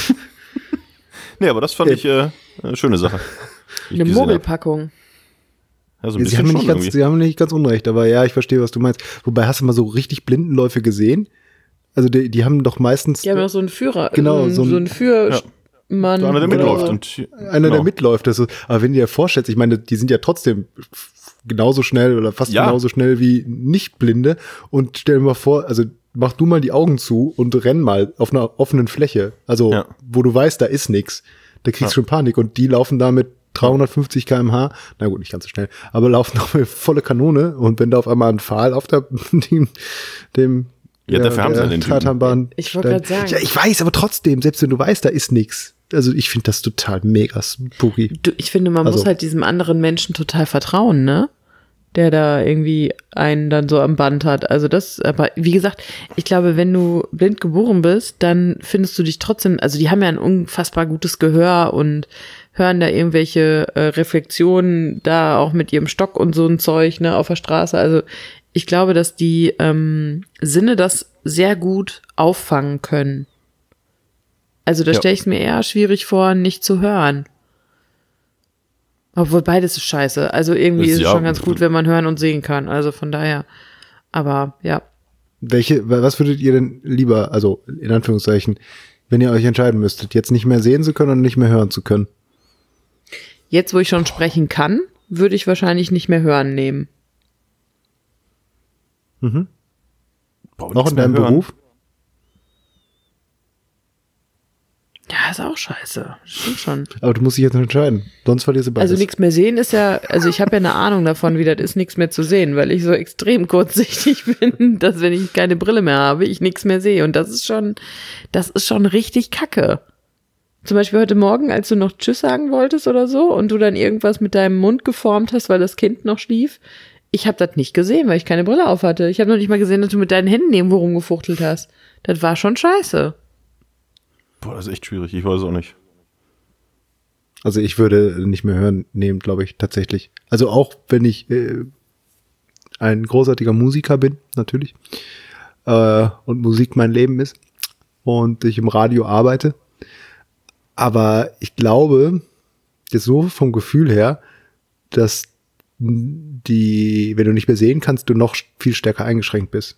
Nee, aber das fand ich äh, eine schöne Sache. die ich Eine gesehen hab. Mogelpackung. Ja, so ein Sie bisschen haben, schon nicht ganz, irgendwie. sie haben nicht ganz unrecht, aber ja, ich verstehe, was du meinst. Wobei, hast du mal so richtig Blindenläufe gesehen? Also die, die haben doch meistens Die haben auch so einen Führer. Genau, so so ein, ein- so ein Führmann. So einer, der oder mitläuft. so. Und, einer, genau. der mitläuft. Das ist, aber wenn du dir vorstellst, ich meine, die sind ja trotzdem genauso schnell oder fast Ja. genauso schnell wie Nicht-Blinde. Und stell dir mal vor, also mach du mal die Augen zu und renn mal auf einer offenen Fläche. Also, Ja. wo du weißt, da ist nix. Da kriegst du schon Panik. Und die laufen da mit dreihundertfünfzig Kilometer pro Stunde, na gut, nicht ganz so schnell, aber laufen auch mit volle Kanone. Und wenn da auf einmal ein Pfahl auf der, dem, dem Ja, dafür haben sie ja den Typen. Tatanbahn Ich wollte gerade steht. sagen. Ja, ich weiß, aber trotzdem, selbst wenn du weißt, da ist nix. Also ich finde das total mega spooky. Du, ich finde, man Also- muss halt diesem anderen Menschen total vertrauen, ne? Der da irgendwie einen dann so am Band hat. Also das, aber wie gesagt, ich glaube, wenn du blind geboren bist, dann findest du dich trotzdem, also die haben ja ein unfassbar gutes Gehör und hören da irgendwelche äh, Reflexionen da auch mit ihrem Stock und so ein Zeug, ne, auf der Straße. Also ich glaube, dass die ähm, Sinne das sehr gut auffangen können. Also da Ja. stelle ich es mir eher schwierig vor, nicht zu hören. Obwohl beides ist scheiße. Also irgendwie Ist ist es ja- schon ganz gut, wenn man hören und sehen kann. Also von daher. Aber ja. Welche, was würdet ihr denn lieber, also in Anführungszeichen, wenn ihr euch entscheiden müsstet, jetzt nicht mehr sehen zu können und nicht mehr hören zu können? Jetzt, wo ich schon sprechen kann, würde ich wahrscheinlich nicht mehr hören nehmen. Mhm. Boah, Noch nichts in mehr deinem hören. Beruf? Ja, ist auch scheiße. Stimmt schon. Aber du musst dich jetzt noch entscheiden. Sonst verlierst du beides. Also nichts mehr sehen ist ja, also ich habe ja eine Ahnung davon, wie das ist, nichts mehr zu sehen, weil ich so extrem kurzsichtig bin, dass wenn ich keine Brille mehr habe, ich nichts mehr sehe. Und das ist schon, das ist schon richtig kacke. Zum Beispiel heute Morgen, als du noch Tschüss sagen wolltest oder so und du dann irgendwas mit deinem Mund geformt hast, weil das Kind noch schlief. Ich habe das nicht gesehen, weil ich keine Brille auf hatte. Ich habe noch nicht mal gesehen, dass du mit deinen Händen irgendwo rumgefuchtelt hast. Das war schon scheiße. Boah, das ist echt schwierig. Ich weiß auch nicht. Also ich würde nicht mehr hören nehmen, glaube ich, tatsächlich. Also auch wenn ich äh, ein großartiger Musiker bin, natürlich, äh, und Musik mein Leben ist und ich im Radio arbeite. Aber ich glaube, jetzt so vom Gefühl her, dass die, wenn du nicht mehr sehen kannst, du noch viel stärker eingeschränkt bist.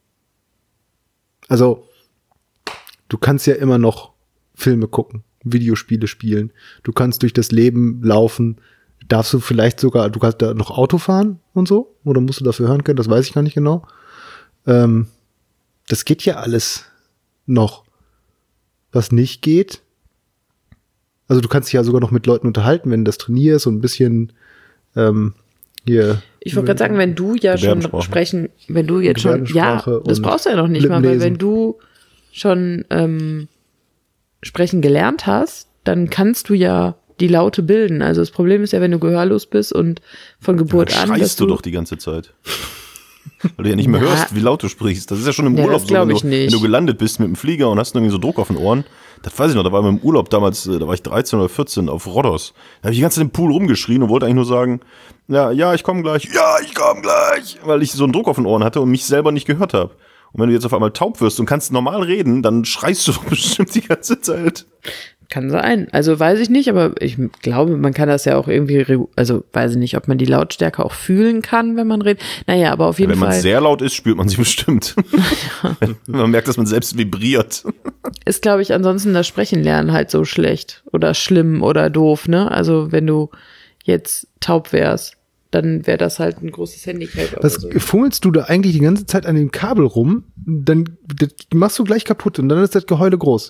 Also du kannst ja immer noch Filme gucken, Videospiele spielen. Du kannst durch das Leben laufen. Darfst du vielleicht sogar, du kannst da noch Auto fahren und so? Oder musst du dafür hören können? Das weiß ich gar nicht genau. Ähm, das geht ja alles noch. Was nicht geht, also du kannst dich ja sogar noch mit Leuten unterhalten, wenn du das trainierst und ein bisschen ähm, hier. Ich wollte gerade sagen, wenn du ja schon sprechen, wenn du jetzt schon, ja, das brauchst du ja noch nicht mal, weil wenn du schon ähm, sprechen gelernt hast, dann kannst du ja die Laute bilden. Also das Problem ist ja, wenn du gehörlos bist und von Geburt ja, an. Schreist du, du doch die ganze Zeit. Weil du ja nicht mehr Na, hörst, wie laut du sprichst. Das ist ja schon im ja, Urlaub das so, wenn glaub du, ich nicht. wenn du gelandet bist mit dem Flieger und hast irgendwie so Druck auf den Ohren. Das weiß ich noch, da war ich im Urlaub damals, da war ich dreizehn oder vierzehn auf Rhodos. Da habe ich die ganze Zeit im Pool rumgeschrien und wollte eigentlich nur sagen, ja, ja, ich komme gleich, ja, ich komme gleich, weil ich so einen Druck auf den Ohren hatte und mich selber nicht gehört habe. Und wenn du jetzt auf einmal taub wirst und kannst normal reden, dann schreist du doch bestimmt die ganze Zeit. Kann sein. Also weiß ich nicht, aber ich glaube, man kann das ja auch irgendwie, also weiß ich nicht, ob man die Lautstärke auch fühlen kann, wenn man redet. Naja, aber auf jeden ja, wenn Fall. Wenn man sehr laut ist, spürt man sie bestimmt. Man merkt, dass man selbst vibriert. Ist, glaube ich, ansonsten das Sprechen lernen halt so schlecht oder schlimm oder doof, ne? Also wenn du jetzt taub wärst, dann wäre das halt ein großes Handicap. Was so. fummelst du da eigentlich die ganze Zeit an dem Kabel rum? Dann das machst du gleich kaputt und dann ist das Geheule groß.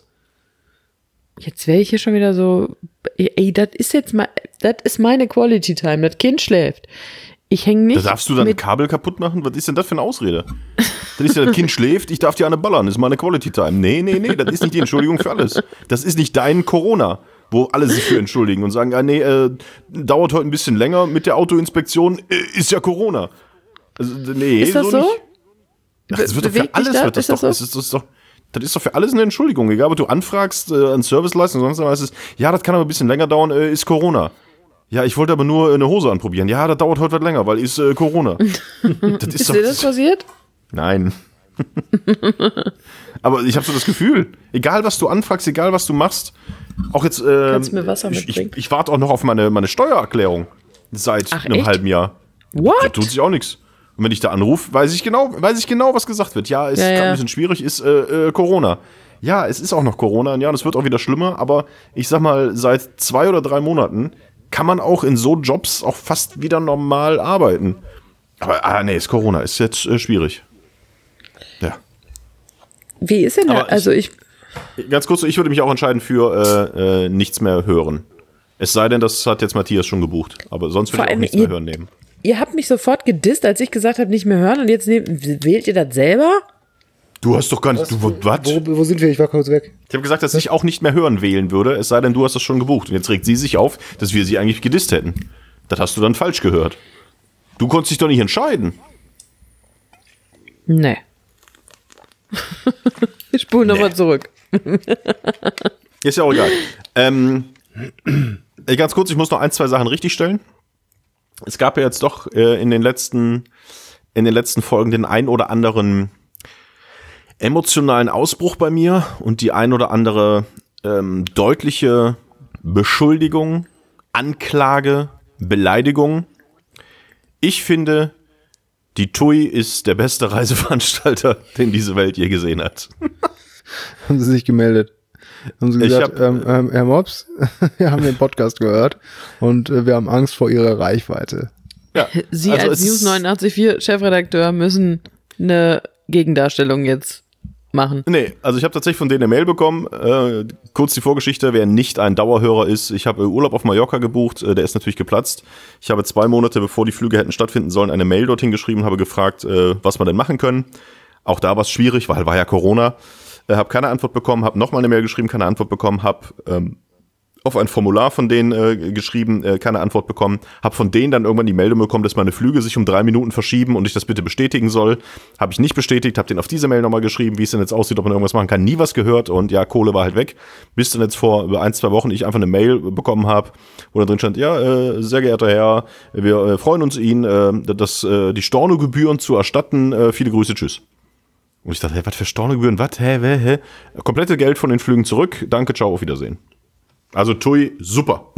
Jetzt wäre ich hier schon wieder so, ey, das ist jetzt mal, das ist meine Quality Time, das Kind schläft. Ich hänge nicht. Da darfst du dann ein Kabel kaputt machen? Was ist denn das für eine Ausrede? Das ist ja, das Kind schläft, ich darf dir eine ballern, das ist meine Quality Time. Nee, nee, nee, das ist nicht die Entschuldigung für alles. Das ist nicht dein Corona, wo alle sich für entschuldigen und sagen, ah, nee, äh, dauert heute ein bisschen länger mit der Autoinspektion, äh, ist ja Corona. Also, nee, ist das so? so? Ach, das wird doch für alles, wird das, das doch, ist das, das ist doch, das ist doch für alles eine Entschuldigung. Egal, ob du anfragst äh, an Serviceleistung, sonst was ist, ja, das kann aber ein bisschen länger dauern, äh, ist Corona. Ja, ich wollte aber nur eine Hose anprobieren. Ja, das dauert heute was länger, weil ist äh, Corona. Das ist ist doch, dir das passiert? Nein. Aber ich habe so das Gefühl, egal was du anfragst, egal was du machst, auch jetzt, äh, Kannst du mir Wasser ich, mitbringen? ich, ich warte auch noch auf meine, meine Steuererklärung seit Ach, einem echt? halben Jahr. What? Da tut sich auch nichts. Und wenn ich da anrufe, weiß ich genau, weiß ich genau, was gesagt wird. Ja, ist Ja, gerade ja. ein bisschen schwierig, ist äh, äh, Corona. Ja, es ist auch noch Corona und ja, das wird auch wieder schlimmer, aber ich sag mal, seit zwei oder drei Monaten kann man auch in so Jobs auch fast wieder normal arbeiten. Aber ah, nee, ist Corona, ist jetzt äh, schwierig. Ja. Wie ist denn da? Aber Also ich, Ganz kurz, ich würde mich auch entscheiden für äh, äh, nichts mehr hören. Es sei denn, das hat jetzt Matthias schon gebucht. Aber sonst würde Vor ich auch allem nichts ihr- mehr hören nehmen. ihr habt mich sofort gedisst, als ich gesagt habe, nicht mehr hören und jetzt nehmt, wählt ihr das selber? Du hast doch gar nicht. Du, was? Wo, wo sind wir? Ich war kurz weg. Ich habe gesagt, dass ich auch nicht mehr hören wählen würde, es sei denn, du hast das schon gebucht. Und jetzt regt sie sich auf, dass wir sie eigentlich gedisst hätten. Das hast du dann falsch gehört. Du konntest dich doch nicht entscheiden. Nee. Ich spule nochmal zurück. Ist ja auch egal. ähm, äh, ganz kurz, ich muss noch ein, zwei Sachen richtigstellen. Es gab ja jetzt doch äh, in den letzten in den letzten Folgen den ein oder anderen emotionalen Ausbruch bei mir und die ein oder andere ähm, deutliche Beschuldigung, Anklage, Beleidigung. Ich finde, die T U I ist der beste Reiseveranstalter, den diese Welt je gesehen hat. Haben sie sich gemeldet? Haben sie Ich gesagt, hab, ähm, ähm, Herr Mops, wir haben den Podcast gehört und äh, wir haben Angst vor Ihrer Reichweite. Ja, Sie also als es News ist- neunundachtzig Komma vier Chefredakteur müssen eine Gegendarstellung jetzt machen. Nee, also ich habe tatsächlich von denen eine Mail bekommen. Äh, kurz die Vorgeschichte, wer nicht ein Dauerhörer ist. Ich habe äh, Urlaub auf Mallorca gebucht, äh, der ist natürlich geplatzt. Ich habe zwei Monate, bevor die Flüge hätten stattfinden sollen, eine Mail dorthin geschrieben, habe gefragt, äh, was wir denn machen können. Auch da war es schwierig, weil war ja Corona. Äh, habe keine Antwort bekommen, habe nochmal eine Mail geschrieben, keine Antwort bekommen, habe ähm, auf ein Formular von denen äh, geschrieben, äh, keine Antwort bekommen, habe von denen dann irgendwann die Meldung bekommen, dass meine Flüge sich um drei Minuten verschieben und ich das bitte bestätigen soll. Habe ich nicht bestätigt, habe denen auf diese Mail nochmal geschrieben, wie es denn jetzt aussieht, ob man irgendwas machen kann. Nie was gehört und ja, Kohle war halt weg. Bis dann jetzt vor über ein, zwei Wochen ich einfach eine Mail bekommen habe, wo da drin stand, ja, äh, sehr geehrter Herr, wir äh, freuen uns Ihnen, äh, das, äh, die Stornogebühren zu erstatten. Äh, viele Grüße, tschüss. Und ich dachte, hä, was für Stornogebühren, was, hä, hä, hä? Komplette Geld von den Flügen zurück, danke, ciao, auf Wiedersehen. Also Tui, super.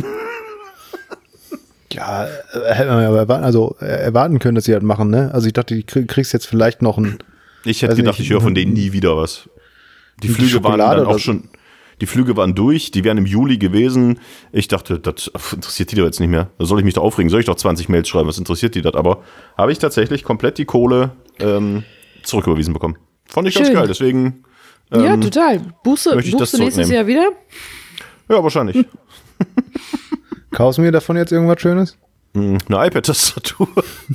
Ja, äh, hätte man ja erwarten, also äh, erwarten können, dass sie das machen, ne? Also ich dachte, du krieg, kriegst jetzt vielleicht noch ein. Ich hätte weiß gedacht, nicht, ich höre von denen nie wieder was. Die die Flüge waren Schokolade dann auch oder- schon, die Flüge waren durch, die wären im Juli gewesen. Ich dachte, das interessiert die doch jetzt nicht mehr. Da soll ich mich da aufregen? Soll ich doch zwanzig Mails schreiben? Was interessiert die das? Aber habe ich tatsächlich komplett die Kohle ähm, zurücküberwiesen bekommen. Fand ich ganz Schön. geil, deswegen ja, ähm, total. Buchst du, möchte ich buchst das du nächstes zurücknehmen. Jahr wieder? ja, wahrscheinlich. Kaufst du mir davon jetzt irgendwas Schönes? Hm, Eine iPad-Tastatur.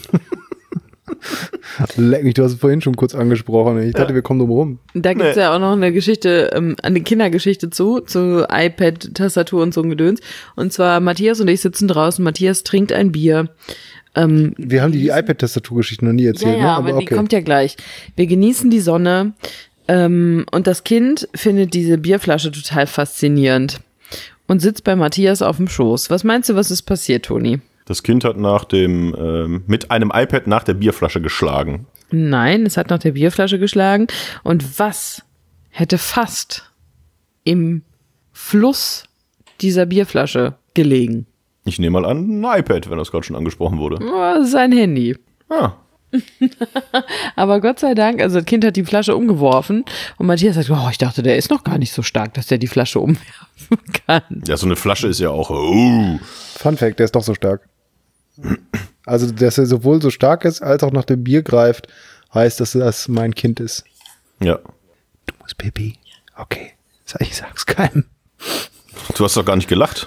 Leck mich, du hast es vorhin schon kurz angesprochen. Ich dachte, wir kommen drum rum. Da gibt's Nee. ja auch noch eine Geschichte, ähm, eine Kindergeschichte zu, zu iPad, Tastatur und so ein Gedöns. Und zwar Matthias und ich sitzen draußen. Matthias trinkt ein Bier. Ähm, Wir haben die, die iPad-Tastaturgeschichte noch nie ja, erzählt, ja, ne? aber die kommt ja gleich. Wir genießen die Sonne. Ähm, und das Kind findet diese Bierflasche total faszinierend. Und sitzt bei Matthias auf dem Schoß. Was meinst du, was ist passiert, Toni? Das Kind hat nach dem ähm, mit einem iPad nach der Bierflasche geschlagen. Nein, es hat nach der Bierflasche geschlagen. Und was hätte fast im Fluss dieser Bierflasche gelegen? Ich nehme mal an, ein iPad, wenn das gerade schon angesprochen wurde. Oh, sein Handy. Ah, Aber Gott sei Dank, also das Kind hat die Flasche umgeworfen und Matthias sagt, oh, ich dachte, der ist noch gar nicht so stark, dass der die Flasche umwerfen kann. ja, so eine Flasche ist ja auch. Uh, Fun Fact, der ist doch so stark. Also, dass er sowohl so stark ist, als auch nach dem Bier greift, heißt, dass das mein Kind ist. ja. Du musst Pipi. Okay. Ich sag's keinem. Du hast doch gar nicht gelacht.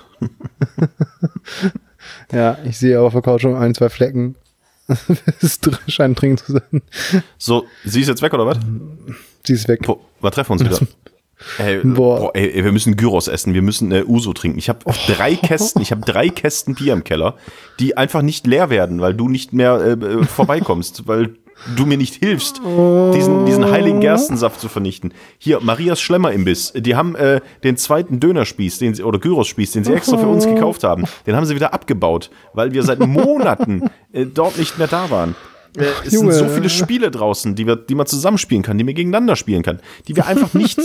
Ja, ich sehe auf der Couch schon ein, zwei Flecken. Es scheint dringend zu sein. So, sie ist jetzt weg, oder was? Sie ist weg. Boah, wir treffen uns wieder. Ey, Boah. boah, ey, wir müssen Gyros essen, wir müssen äh, Uso trinken. Ich habe drei Kästen, ich habe drei Kästen Bier im Keller, die einfach nicht leer werden, weil du nicht mehr äh, äh, vorbeikommst, weil du mir nicht hilfst, diesen, diesen heiligen Gerstensaft zu vernichten. Hier, Marias Schlemmer-Imbiss, die haben äh, den zweiten Dönerspieß, den sie, oder Gyros-Spieß, den sie extra für uns gekauft haben, den haben sie wieder abgebaut, weil wir seit Monaten äh, dort nicht mehr da waren. Äh, es Junge. sind so viele Spiele draußen, die, wir, die man zusammenspielen kann, die man gegeneinander spielen kann, die wir einfach nicht.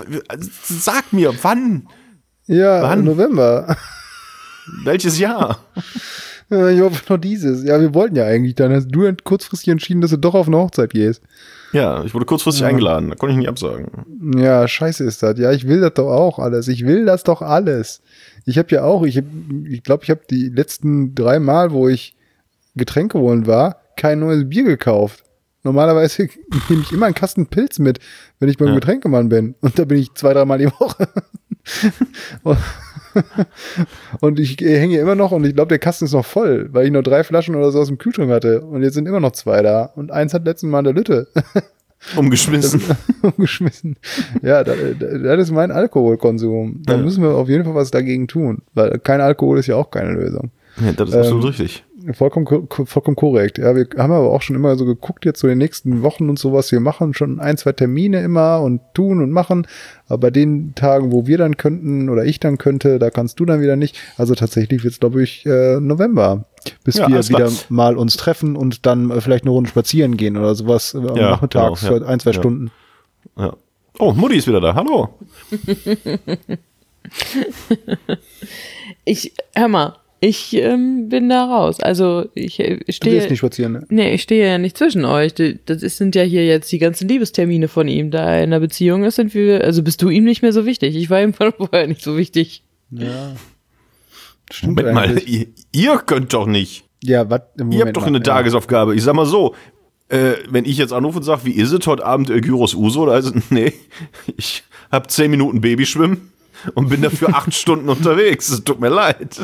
Sag mir, wann? Ja, Wann? November. Welches Jahr? Ja, ich hoffe noch dieses. Ja, wir wollten ja eigentlich. Dann hast du kurzfristig entschieden, dass du doch auf eine Hochzeit gehst. Ja, ich wurde kurzfristig eingeladen, da konnte ich nicht absagen. Ja, scheiße ist das. Ja, ich will das doch auch alles. Ich will das doch alles. Ich habe ja auch, ich glaube, ich, glaub, ich habe die letzten drei Mal, wo ich Getränke holen war, kein neues Bier gekauft. Normalerweise nehme ich immer einen Kasten Pilz mit, wenn ich beim Ja. Getränkemann bin. Und da bin ich zwei, dreimal die Woche. und, und ich hänge immer noch und ich glaube, der Kasten ist noch voll, weil ich nur drei Flaschen oder so aus dem Kühlschrank hatte. Und jetzt sind immer noch zwei da. Und eins hat letzten Mal in der Lütte Umgeschmissen. umgeschmissen. Ja, das, das ist mein Alkoholkonsum. Da Ja. müssen wir auf jeden Fall was dagegen tun. Weil kein Alkohol ist ja auch keine Lösung. Ja, das ist Ähm, absolut richtig. Vollkommen, ko- vollkommen korrekt. Ja, wir haben aber auch schon immer so geguckt, jetzt so in den nächsten Wochen und sowas. Wir machen schon ein, zwei Termine immer und tun und machen. Aber bei den Tagen, wo wir dann könnten oder ich dann könnte, da kannst du dann wieder nicht. Also tatsächlich wird es, glaube ich, äh, November, bis Ja, wir alles wieder klar. mal uns treffen und dann äh, vielleicht eine Runde spazieren gehen oder sowas äh, am Ja, Nachmittag genau, ja. für ein, zwei Ja. Stunden. Ja. Oh, Mutti ist wieder da. Hallo. Ich, hör mal, Ich ähm, bin da raus. Also ich äh, Du stehe. willst nicht spazieren, ne? Nee, ich stehe ja nicht zwischen euch. Das ist, sind ja hier jetzt die ganzen Liebestermine von ihm. Da er in einer Beziehung ist, sind wir, also bist du ihm nicht mehr so wichtig. Ich war ihm vorher nicht so wichtig. Ja. Stimmt Moment mal, eigentlich. ihr, ihr könnt doch nicht. Ja, was? Ihr habt doch eine Tagesaufgabe. Ich sag mal so, äh, wenn ich jetzt anrufe und sage, wie ist es heute Abend äh, Gyros Uso, da ist es, nee, ich hab zehn Minuten Babyschwimmen und bin dafür acht Stunden unterwegs. Es tut mir leid.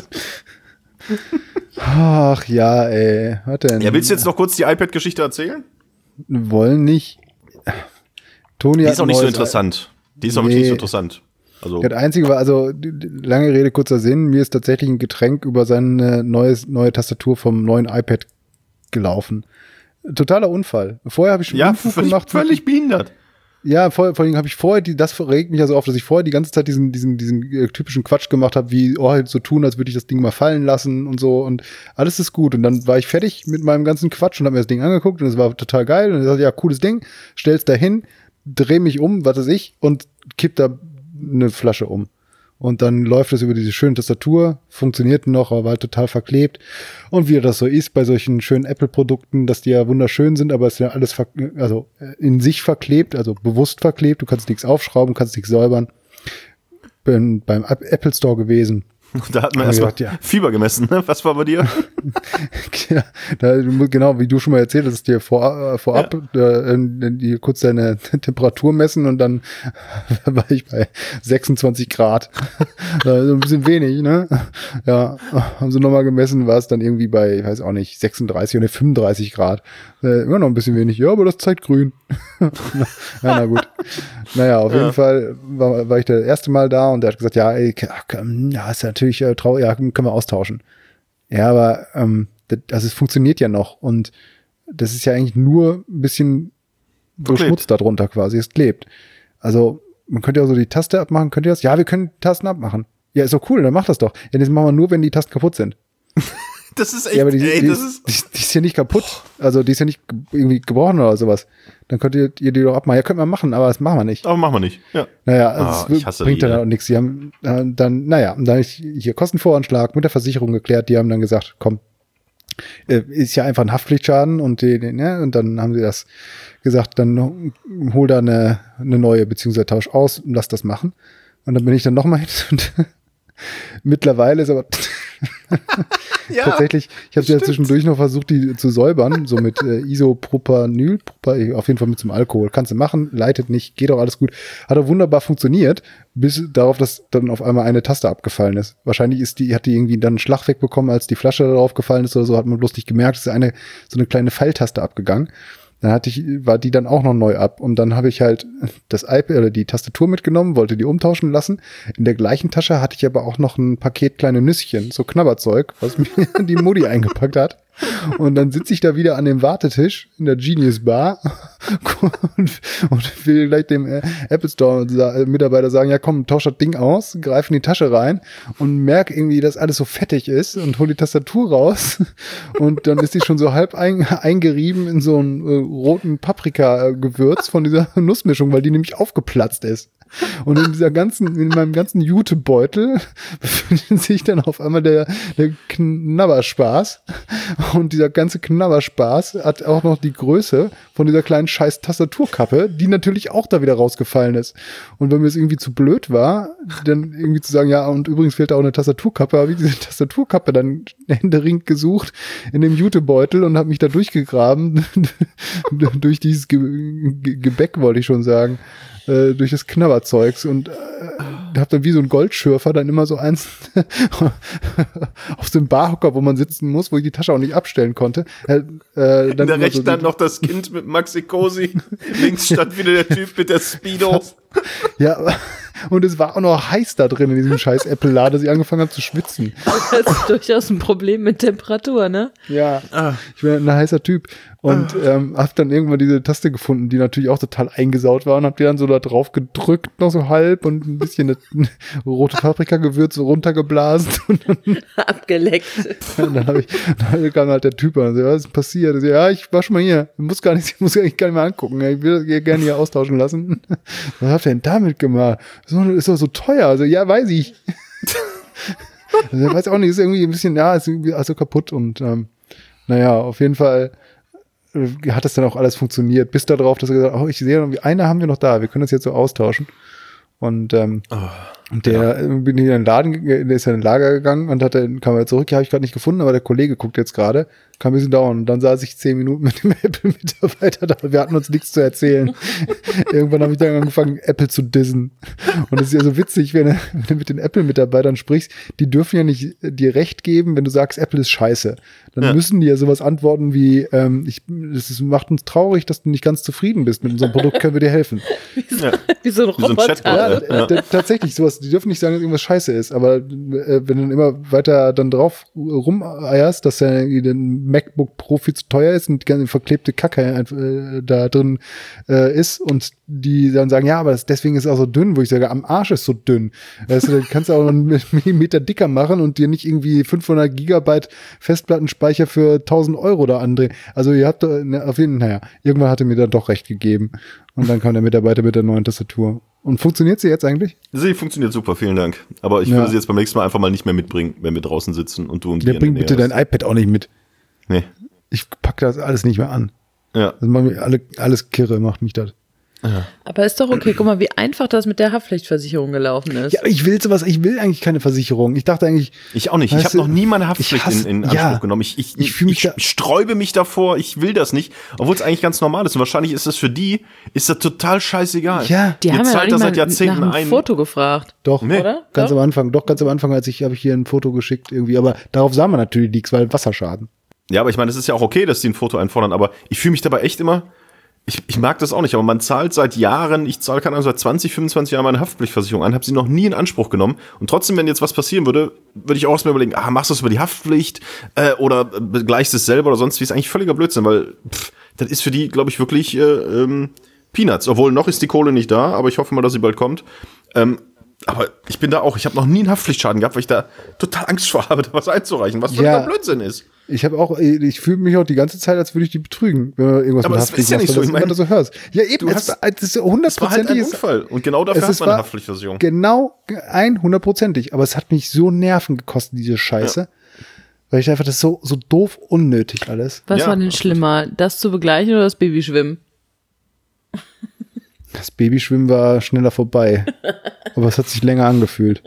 Ach ja, ey. Was denn? Ja, willst du jetzt noch kurz die iPad-Geschichte erzählen? Wollen nicht. Toni Die hat ist auch ein nicht so neues- interessant. Die ist auch Nee. wirklich nicht so interessant. Also, Das Einzige war, also die- die- lange Rede, kurzer Sinn, mir ist tatsächlich ein Getränk über seine neues, neue Tastatur vom neuen iPad gelaufen. Totaler Unfall. Vorher habe ich schon ja, Unfug völlig, gemacht. völlig behindert. Ja, vor, vor allem habe ich vorher, die, das regt mich also auf, dass ich vorher die ganze Zeit diesen, diesen, diesen äh, typischen Quatsch gemacht habe, wie, oh, halt so tun, als würde ich das Ding mal fallen lassen und so und alles ist gut. Und dann war ich fertig mit meinem ganzen Quatsch und habe mir das Ding angeguckt und es war total geil und ich dachte, ja, cooles Ding, stell's da hin, dreh mich um, was weiß ich, und kipp da eine Flasche um. Und dann läuft es über diese schöne Tastatur, funktioniert noch, aber war halt total verklebt. Und wie das so ist bei solchen schönen Apple-Produkten, dass die ja wunderschön sind, aber es ist ja alles ver- also äh, in sich verklebt, also bewusst verklebt. Du kannst nichts aufschrauben, kannst nichts säubern. Bin beim Apple Store gewesen. Da hat man Hab ich erstmal gedacht, ja. Fieber gemessen, ne? Was war bei dir? Ja, da, du musst- genau, wie du schon mal erzählt hast, dir vor, äh, vorab äh, äh, die kurz deine Temperatur messen und dann war ich bei sechsundzwanzig Grad. Also ein bisschen wenig, ne? Ja, haben sie nochmal gemessen, war es dann irgendwie bei, ich weiß auch nicht, sechsunddreißig oder fünfunddreißig Grad. Äh, immer noch ein bisschen wenig, ja, aber das zeigt grün. ja, na gut. Naja, auf Ja. jeden Fall war, war ich das erste Mal da und der hat gesagt, ja, ey, ach, komm, ja, ist natürlich äh, traurig, ja, können wir austauschen. Ja, aber ähm, das, also es funktioniert ja noch und das ist ja eigentlich nur ein bisschen so Verklebt. Schmutz darunter quasi, es klebt. Also man könnte ja so die Taste abmachen, könnt ihr das? Ja, wir können Tasten abmachen. Ja, ist doch cool, dann macht das doch. Ja, das machen wir nur, wenn die Tasten kaputt sind. Das ist echt, Ja, aber die, ey, die, das ist, ist. die, die ist ja nicht kaputt. Also die ist ja nicht ge- irgendwie gebrochen oder sowas. Dann könnt ihr, ihr die doch abmachen. Ja, könnt man machen, aber das machen wir nicht. Aber machen wir nicht. Ja. Naja, Ah, also ich es hasse bringt die, dann ey. auch nichts. Die haben äh, dann, naja, und dann habe ich hier Kostenvoranschlag mit der Versicherung geklärt. Die haben dann gesagt, komm, äh, ist ja einfach ein Haftpflichtschaden und, die, die, ne, und dann haben sie das gesagt, dann hol da eine, eine neue beziehungsweise tausch aus und lass das machen. Und dann bin ich dann nochmal hin und mittlerweile ist aber Ja, tatsächlich, ich habe ja stimmt. zwischendurch noch versucht, die zu säubern, so mit äh, Isopropanyl, Propa- auf jeden Fall mit zum Alkohol. Kannst du machen, leitet nicht, geht auch alles gut. Hat auch wunderbar funktioniert, bis darauf, dass dann auf einmal eine Taste abgefallen ist. Wahrscheinlich ist die, hat die irgendwie dann einen Schlag wegbekommen, als die Flasche darauf gefallen ist oder so, hat man bloß nicht gemerkt, es ist eine, so eine kleine Pfeiltaste abgegangen. Dann hatte ich, war die dann auch noch neu ab und dann habe ich halt das iPad oder die Tastatur mitgenommen, wollte die umtauschen lassen. In der gleichen Tasche hatte ich aber auch noch ein Paket kleine Nüsschen, so Knabberzeug, was mir die Mutti eingepackt hat. Und dann sitze ich da wieder an dem Wartetisch in der Genius Bar und, und will gleich dem äh, Apple Store sa- Mitarbeiter sagen, ja komm, tausch das Ding aus, greif in die Tasche rein und merk irgendwie, dass alles so fettig ist und hol die Tastatur raus und dann ist die schon so halb ein, eingerieben in so einen äh, roten Paprika-Gewürz von dieser Nussmischung, weil die nämlich aufgeplatzt ist. Und in dieser ganzen, in meinem ganzen Jutebeutel befindet sich dann auf einmal der, der Knabberspaß. Und dieser ganze Knabberspaß hat auch noch die Größe von dieser kleinen scheiß Tastaturkappe, die natürlich auch da wieder rausgefallen ist. Und wenn mir es irgendwie zu blöd war, dann irgendwie zu sagen, ja, und übrigens fehlt da auch eine Tastaturkappe, habe ich diese Tastaturkappe dann händeringend gesucht in dem Jutebeutel und habe mich da durchgegraben durch dieses Ge Ge Gebäck, wollte ich schon sagen. Äh, durch das Knabberzeugs und äh, hab dann wie so ein Goldschürfer dann immer so eins auf so einem Barhocker, wo man sitzen muss, wo ich die Tasche auch nicht abstellen konnte. Äh, äh, dann In der immer rechten so Hand noch das Kind mit Maxi Cosi. Links stand wieder der Typ mit der Speedo. Ja, aber- und es war auch noch heiß da drin in diesem scheiß Apple-Laden, dass ich angefangen habe zu schwitzen. Das ist durchaus ein Problem mit Temperatur, ne? Ja, Ah. ich bin ein heißer Typ. Und ähm, hab dann irgendwann diese Taste gefunden, die natürlich auch total eingesaut war und hab die dann so da drauf gedrückt, noch so halb und ein bisschen das rote Paprikagewürz so runtergeblasen. Und dann, Abgeleckt. und dann, hab ich, dann kam halt der Typ an und so, was ist passiert? Ich so, ja, ich war schon mal hier. Ich muss gar nicht, ich muss eigentlich gar nicht mehr angucken. Ich will das hier gerne hier austauschen lassen. Was habt ihr denn damit gemacht? So, ist doch so teuer. Also, ja, weiß ich. Also, ich weiß auch nicht, ist irgendwie ein bisschen, ja, ist irgendwie also kaputt und ähm, naja, auf jeden Fall äh, hat das dann auch alles funktioniert, bis darauf, dass er gesagt hat, oh, ich sehe noch, eine haben wir noch da, wir können das jetzt so austauschen. Und ähm, oh, und der ja. bin in den Laden, der ist ja in den Lager gegangen und hat dann kam er zurück, ja, habe ich gerade nicht gefunden, aber der Kollege guckt jetzt gerade, kann ein bisschen dauern. Und dann saß ich zehn Minuten mit dem Apple-Mitarbeiter da, wir hatten uns nichts zu erzählen. Irgendwann habe ich dann angefangen, Apple zu dissen. Und es ist ja so witzig, wenn du, wenn du mit den Apple-Mitarbeitern sprichst, die dürfen ja nicht dir recht geben, wenn du sagst, Apple ist scheiße. Dann ja. müssen die ja sowas antworten wie, ähm, ich, es ist, macht uns traurig, dass du nicht ganz zufrieden bist mit unserem Produkt, können wir dir helfen. Wie so, ja. wie so ein Roboter. Wie so ein Chatbot, ja, ja. d- tatsächlich, sowas, die dürfen nicht sagen, dass irgendwas scheiße ist, aber äh, wenn du dann immer weiter dann drauf rumeierst, dass der, der MacBook Pro viel zu teuer ist und die ganze verklebte Kacke äh, da drin äh, ist und die dann sagen, ja, aber das, deswegen ist es auch so dünn, wo ich sage, am Arsch ist so dünn. Weißt du, dann kannst du auch einen Millimeter dicker machen und dir nicht irgendwie fünfhundert Gigabyte Festplattenspeicher für tausend Euro da andrehen. Also ihr habt ne, auf jeden Fall, naja, irgendwann hat er mir dann doch recht gegeben. Und dann kam der Mitarbeiter mit der neuen Tastatur. Und funktioniert sie jetzt eigentlich? Sie funktioniert super, vielen Dank. Aber ich ja. würde sie jetzt beim nächsten Mal einfach mal nicht mehr mitbringen, wenn wir draußen sitzen und du und die. Ja, bring bitte dein iPad auch nicht mit. Nee. Ich packe das alles nicht mehr an. Ja. Das macht mich alle, alles kirre, macht mich das. Ja. Aber ist doch okay. Guck mal, wie einfach das mit der Haftpflichtversicherung gelaufen ist. Ja, ich will sowas, ich will eigentlich keine Versicherung. Ich dachte eigentlich. Ich auch nicht. Ich habe noch nie meine Haftpflicht hasse, in, in Anspruch ja, genommen. Ich, ich, ich, ich, ich sträube mich davor, ich will das nicht, obwohl es eigentlich ganz normal ist. Und wahrscheinlich ist das für die, ist das total scheißegal. Ja, die Ihr haben zahlt ja da seit Jahrzehnten nach einem ein. Foto gefragt. Doch, nee. oder? Ganz doch? am Anfang, doch ganz am Anfang, als ich habe ich hier ein Foto geschickt irgendwie, aber darauf sah man natürlich nichts, weil Wasserschaden. Ja, aber ich meine, es ist ja auch okay, dass die ein Foto einfordern, aber ich fühle mich dabei echt immer. Ich, ich mag das auch nicht, aber man zahlt seit Jahren, ich zahle keine Ahnung, seit zwanzig, fünfundzwanzig Jahren meine Haftpflichtversicherung ein, habe sie noch nie in Anspruch genommen. Und trotzdem, wenn jetzt was passieren würde, würde ich auch erstmal überlegen, ah, machst du das über die Haftpflicht äh, oder begleichst es selber oder sonst wie, ist eigentlich völliger Blödsinn, weil pff, das ist für die, glaube ich, wirklich äh, ähm, Peanuts. Obwohl, noch ist die Kohle nicht da, aber ich hoffe mal, dass sie bald kommt. Ähm, aber ich bin da auch, ich habe noch nie einen Haftpflichtschaden gehabt, weil ich da total Angst vor habe, da was einzureichen, was völliger ja. Blödsinn ist. Ich habe auch, ich fühle mich auch die ganze Zeit, als würde ich die betrügen, wenn man irgendwas aber mit Haftpflicht macht, ja so, ich mein, wenn du so hörst. Ja, eben, du es, hast, es ist hundertprozentig. Es war halt ein Unfall und genau dafür hat man eine Haftpflichtversicherung. Genau, hundertprozentig. Aber es hat mich so Nerven gekostet, diese Scheiße. Ja. Weil ich einfach das so, so doof unnötig alles. Was ja, war denn schlimmer, das zu begleichen oder das Babyschwimmen? Das Babyschwimmen war schneller vorbei. Aber es hat sich länger angefühlt.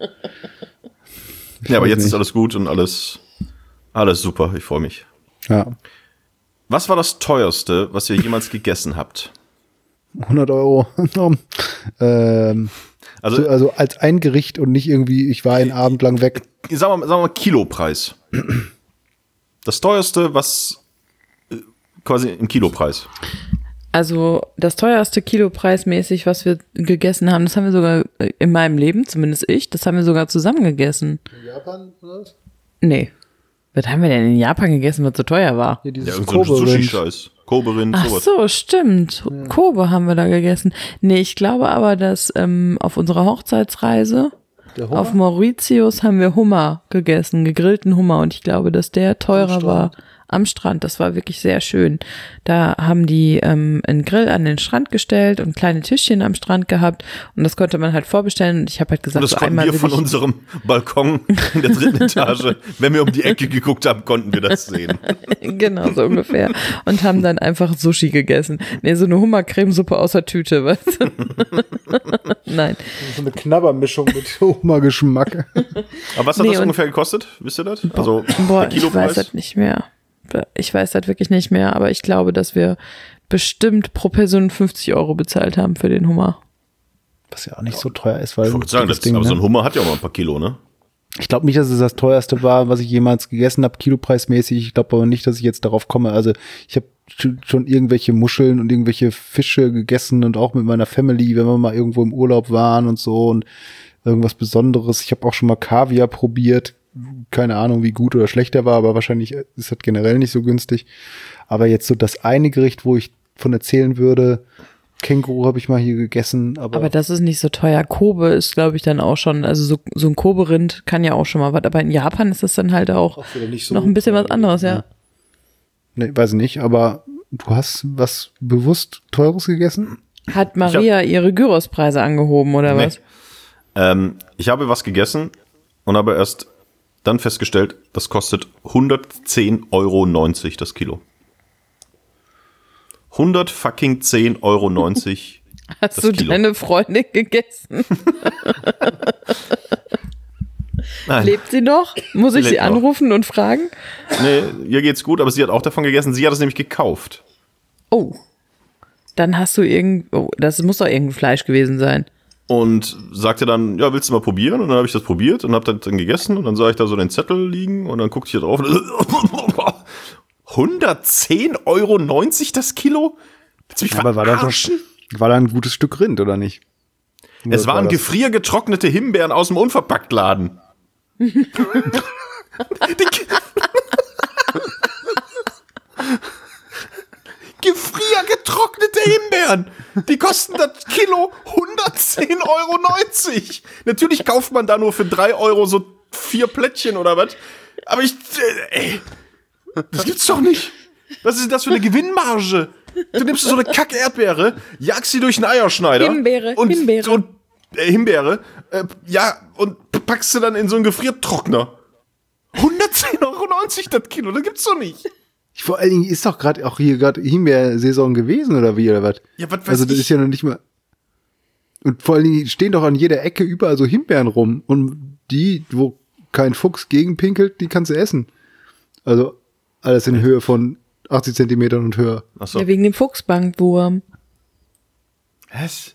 Ich ja, aber jetzt nicht. ist alles gut und alles, alles super. Ich freue mich. Ja. Was war das teuerste, was ihr jemals gegessen habt? hundert Euro. ähm, also, so, also als ein Gericht und nicht irgendwie, ich war einen Abend lang weg. Sagen wir mal, sagen wir mal Kilopreis. Das teuerste, was äh, quasi im Kilopreis. Also das teuerste Kilopreismäßig, was wir gegessen haben, das haben wir sogar in meinem Leben, zumindest ich, das haben wir sogar zusammen gegessen. In Japan oder was? Nee. Was haben wir denn in Japan gegessen, was so teuer war? Ja, dieses ja, irgend so ein Sushi-Scheiß. Kobe-Rind, Ach sowas. so, stimmt. Ja. Kobe haben wir da gegessen. Nee, ich glaube aber, dass ähm, auf unserer Hochzeitsreise auf Mauritius haben wir Hummer gegessen, gegrillten Hummer. Und ich glaube, dass der teurer war am Strand. Das war wirklich sehr schön. Da haben die ähm, einen Grill an den Strand gestellt und kleine Tischchen am Strand gehabt. Und das konnte man halt vorbestellen. Und ich habe halt gesagt, und das so konnten einmal wir von unserem Balkon in der dritten Etage, wenn wir um die Ecke geguckt haben, konnten wir das sehen. Genau, so ungefähr. Und haben dann einfach Sushi gegessen. Nee, so eine Hummercremesuppe aus der Tüte, weißt du? Nein. So eine Knabbermischung mit Hummergeschmack. Aber was hat nee, das ungefähr gekostet? Wisst ihr das? Also boah, der Kilopreis? Ich weiß das nicht mehr. Ich weiß das wirklich nicht mehr, aber ich glaube, dass wir bestimmt pro Person fünfzig Euro bezahlt haben für den Hummer. Was ja auch nicht so teuer ist, weil ich wollte sagen, das Ding, aber ne? So ein Hummer hat ja auch mal ein paar Kilo, ne? Ich glaube nicht, dass es das teuerste war, was ich jemals gegessen habe, kilopreismäßig. Ich glaube aber nicht, dass ich jetzt darauf komme. Also ich habe schon irgendwelche Muscheln und irgendwelche Fische gegessen und auch mit meiner Family, wenn wir mal irgendwo im Urlaub waren und so und irgendwas Besonderes. Ich habe auch schon mal Kaviar probiert. Keine Ahnung, wie gut oder schlecht der war, aber wahrscheinlich ist das generell nicht so günstig. Aber jetzt so das eine Gericht, wo ich von erzählen würde, Känguru habe ich mal hier gegessen. Aber, aber das ist nicht so teuer. Kobe ist, glaube ich, dann auch schon, also so, so ein Kobe-Rind kann ja auch schon mal was. Aber in Japan ist das dann halt auch, auch so noch ein bisschen was anderes, ja. Ne, weiß ich nicht, aber du hast was bewusst Teures gegessen? Hat Maria hab, ihre Gyros-Preise angehoben oder nee. was? Ähm, ich habe was gegessen und habe erst Dann festgestellt, das kostet hundertzehn Euro neunzig das Kilo. hundert fucking zehn Euro neunzig Hast das du Kilo. deine Freundin gegessen? Nein. Lebt sie noch? Muss ich Sie sie lebt noch. anrufen und fragen? Nee, ihr geht's gut, aber sie hat auch davon gegessen. Sie hat es nämlich gekauft. Oh. Dann hast du irgend. Oh, das muss doch irgendein Fleisch gewesen sein. Und sagte dann, ja, willst du mal probieren? Und dann habe ich das probiert und habe das dann gegessen. Und dann sah ich da so den Zettel liegen und dann guckte ich hier drauf. hundertzehn Euro neunzig das Kilo? Willst du mich Aber war das, verarschen? doch, war da ein gutes Stück Rind, oder nicht? Es waren das? gefriergetrocknete Himbeeren aus dem Unverpacktladen. Die gefriergetrocknete Himbeeren. Die kosten das Kilo hundertzehn Euro neunzig. Natürlich kauft man da nur für drei Euro so vier Plättchen oder was. Aber ich, äh, ey, das gibt's doch nicht. Was ist denn das für eine Gewinnmarge? Du nimmst so eine Kack-Erdbeere, jagst sie durch einen Eierschneider. Himbeere, und, Himbeere. Und, äh, Himbeere, äh, ja, und packst sie dann in so einen Gefriertrockner. hundertzehn Euro neunzig das Kilo, das gibt's doch nicht. Vor allen Dingen ist doch gerade auch hier gerade Himbeersaison gewesen, oder wie, oder was? Ja, was weiß Also das ich. ist ja noch nicht mal. Und vor allen Dingen stehen doch an jeder Ecke überall so Himbeeren rum. Und die, wo kein Fuchs gegenpinkelt, die kannst du essen. Also alles in Höhe von achtzig Zentimetern und höher. Achso. Ja, wegen dem Fuchsbankwurm. Was?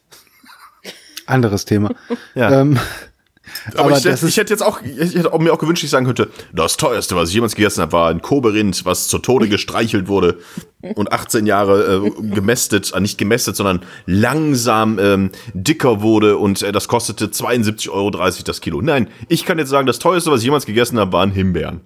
Anderes Thema. Ja. Ähm, Aber, aber ich, das ich ist, hätte jetzt auch, ich hätte auch mir auch gewünscht, ich sagen könnte, das teuerste, was ich jemals gegessen habe, war ein Koberind, was zu Tode gestreichelt wurde und achtzehn Jahre äh, gemästet, äh, nicht gemästet, sondern langsam ähm, dicker wurde und äh, das kostete zweiundsiebzig Euro dreißig das Kilo. Nein, ich kann jetzt sagen, das teuerste, was ich jemals gegessen habe, waren Himbeeren.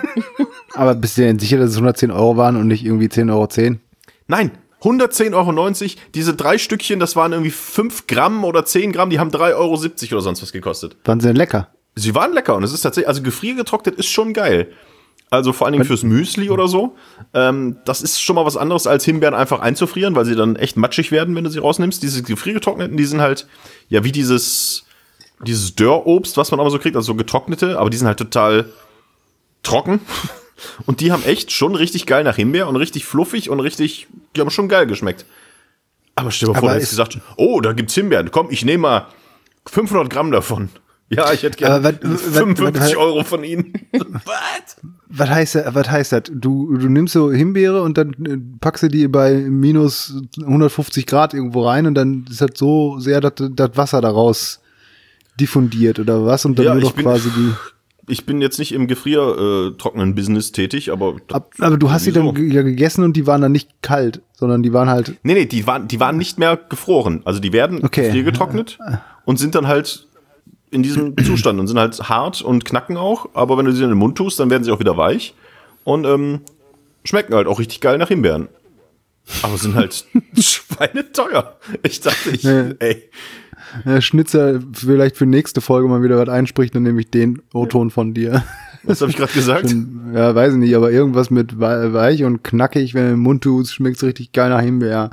aber bist du denn sicher, dass es hundertzehn Euro waren und nicht irgendwie zehn Euro zehn? Nein, hundertzehn Euro neunzig, diese drei Stückchen, das waren irgendwie fünf Gramm oder zehn Gramm, die haben drei Euro siebzig oder sonst was gekostet. Waren sie denn lecker? Sie waren lecker und es ist tatsächlich, also gefriergetrocknet ist schon geil. Also vor allen Dingen fürs Müsli oder so. Ähm, das ist schon mal was anderes, als Himbeeren einfach einzufrieren, weil sie dann echt matschig werden, wenn du sie rausnimmst. Diese gefriergetrockneten, die sind halt, ja, wie dieses, dieses Dörrobst, was man aber so kriegt, also so getrocknete, aber die sind halt total trocken. Und die haben echt schon richtig geil nach Himbeer und richtig fluffig und richtig, die haben schon geil geschmeckt. Aber stell dir mal vor, Aber du hättest gesagt, oh, da gibt's Himbeeren, komm, ich nehme mal fünfhundert Gramm davon. Ja, ich hätte gerne Aber wat- wat- fünfundfünfzig wat- Euro von ihnen. Was? Was heißt das? Was heißt das? Du, du nimmst so Himbeere und dann äh, packst du die bei minus hundertfünfzig Grad irgendwo rein und dann ist das so sehr, dass das Wasser daraus diffundiert oder was? Und dann Ja, nur ich noch bin- quasi die. Ich bin jetzt nicht im Gefriertrocknen-Business tätig, aber. Ab, aber du hast sie dann Wieso? ge- ja gegessen und die waren dann nicht kalt, sondern die waren halt. Nee, nee, die waren, die waren nicht mehr gefroren. Also die werden Okay. gefriergetrocknet und sind dann halt in diesem Zustand und sind halt hart und knacken auch. Aber wenn du sie in den Mund tust, dann werden sie auch wieder weich und ähm, schmecken halt auch richtig geil nach Himbeeren. Aber sind halt schweineteuer. Ich dachte, ich, Ja. ey. Äh, Schnitzer vielleicht für nächste Folge mal wieder was einspricht, dann nehme ich den O-Ton von dir. Was habe ich gerade gesagt? Ja, weiß ich nicht, aber irgendwas mit wei- weich und knackig, wenn du im Mund tust, schmeckt es richtig geil nach Himbeer.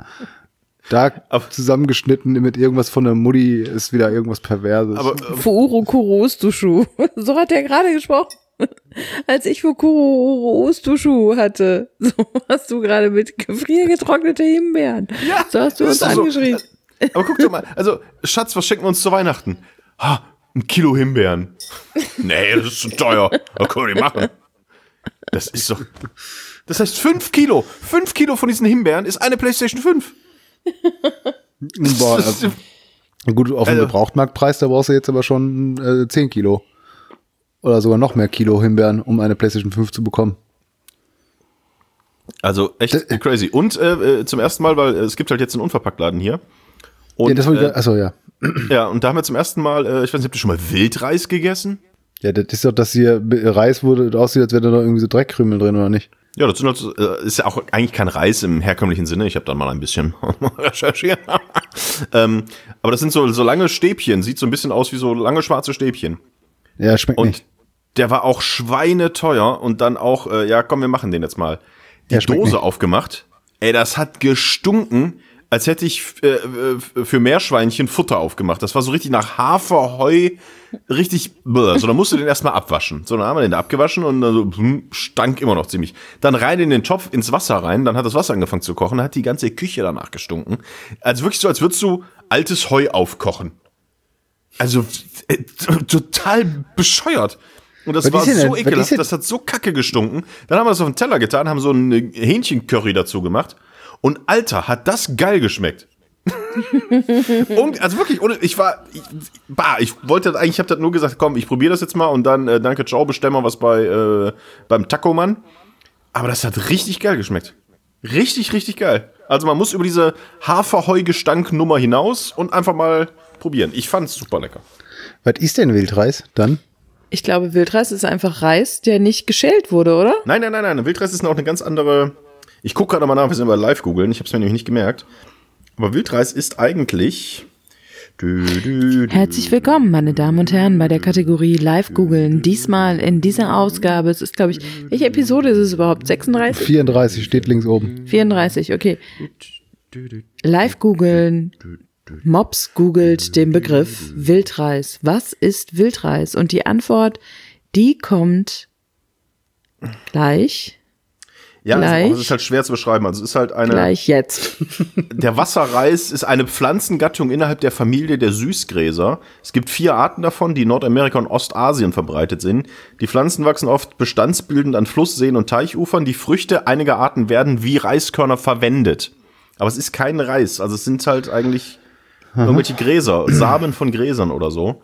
Da Aber- zusammengeschnitten mit irgendwas von der Mutti ist wieder irgendwas Perverses. Aber äh, Fuuro Kurostushu. So hat er gerade gesprochen. Als ich Fukuro Ostushu hatte. So hast du gerade mit gefriergetrocknete Himbeeren. Ja, so hast du das uns ist doch so. angeschrieben. Aber guck doch mal, also, Schatz, was schenken wir uns zu Weihnachten? Ha, ein Kilo Himbeeren. Nee, das ist zu teuer. Was können wir nicht machen? Das ist doch. Das heißt, fünf Kilo. Fünf Kilo von diesen Himbeeren ist eine PlayStation fünf. Boah, Das also, ist- gut, auf dem Also- Gebrauchtmarktpreis, da brauchst du jetzt aber schon äh, zehn Kilo. Oder sogar noch mehr Kilo Himbeeren, um eine PlayStation fünf zu bekommen. Also echt crazy. Und äh, äh, zum ersten Mal, weil äh, es gibt halt jetzt einen Unverpacktladen hier. Und, Ja, das wollte ich, äh, achso, ja. ja, und da haben wir zum ersten Mal, äh, ich weiß nicht, habt ihr schon mal Wildreis gegessen? Ja, das ist doch, dass hier Reis wurde, aussieht, als wäre da noch irgendwie so Dreckkrümel drin, oder nicht? Ja, das sind halt, so, äh, ist ja auch eigentlich kein Reis im herkömmlichen Sinne. Ich habe da mal ein bisschen recherchiert. ähm, aber das sind so, so lange Stäbchen. Sieht so ein bisschen aus wie so lange schwarze Stäbchen. Ja, schmeckt Und nicht. der war auch schweineteuer. Und dann auch, äh, ja komm, wir machen den jetzt mal. Die Ja, schmeckt Dose nicht. aufgemacht. Ey, das hat gestunken. als hätte ich äh, für Meerschweinchen Futter aufgemacht. Das war so richtig nach Haferheu, richtig, bläh. So, dann musst du den erstmal abwaschen. So, dann haben wir den abgewaschen und dann so, hm, stank immer noch ziemlich. Dann rein in den Topf, ins Wasser rein, dann hat das Wasser angefangen zu kochen, dann hat die ganze Küche danach gestunken. Also wirklich so, als würdest du altes Heu aufkochen. Also, äh, total bescheuert. Und das war so ekelhaft, das hat so kacke gestunken. Dann haben wir das auf den Teller getan, haben so ein Hähnchencurry dazu gemacht. Und Alter, hat das geil geschmeckt. Und, also wirklich, ohne, ich war, ich, bah, ich wollte eigentlich, ich habe das nur gesagt, komm, ich probiere das jetzt mal und dann, äh, danke, ciao, bestell mal was bei, äh, beim Taco-Mann. Aber das hat richtig geil geschmeckt. Richtig, richtig geil. Also man muss über diese Haferheu-Gestank-Nummer hinaus und einfach mal probieren. Ich fand's super lecker. Was ist denn Wildreis dann? Ich glaube, Wildreis ist einfach Reis, der nicht geschält wurde, oder? Nein, nein, nein, nein. Wildreis ist auch eine ganz andere. Ich gucke gerade mal nach, wir sind mal live googeln. Ich habe es mir nämlich nicht gemerkt. Aber Wildreis ist eigentlich. Dü, dü, dü, Herzlich willkommen, meine Damen und Herren, bei der Kategorie Live googeln. Diesmal in dieser Ausgabe. Es ist, glaube ich, welche Episode ist es überhaupt? sechsunddreißig? vierunddreißig steht links oben. vierunddreißig, okay. Live googeln. Mops googelt den Begriff Wildreis. Was ist Wildreis? Und die Antwort, die kommt gleich. Ja, gleich, also, es ist halt schwer zu beschreiben. Also es ist halt eine. Gleich jetzt. Der Wasserreis ist eine Pflanzengattung innerhalb der Familie der Süßgräser. Es gibt vier Arten davon, die in Nordamerika und Ostasien verbreitet sind. Die Pflanzen wachsen oft bestandsbildend an Flussseen und Teichufern. Die Früchte einiger Arten werden wie Reiskörner verwendet. Aber es ist kein Reis. Also es sind halt eigentlich irgendwelche Gräser, Samen von Gräsern oder so.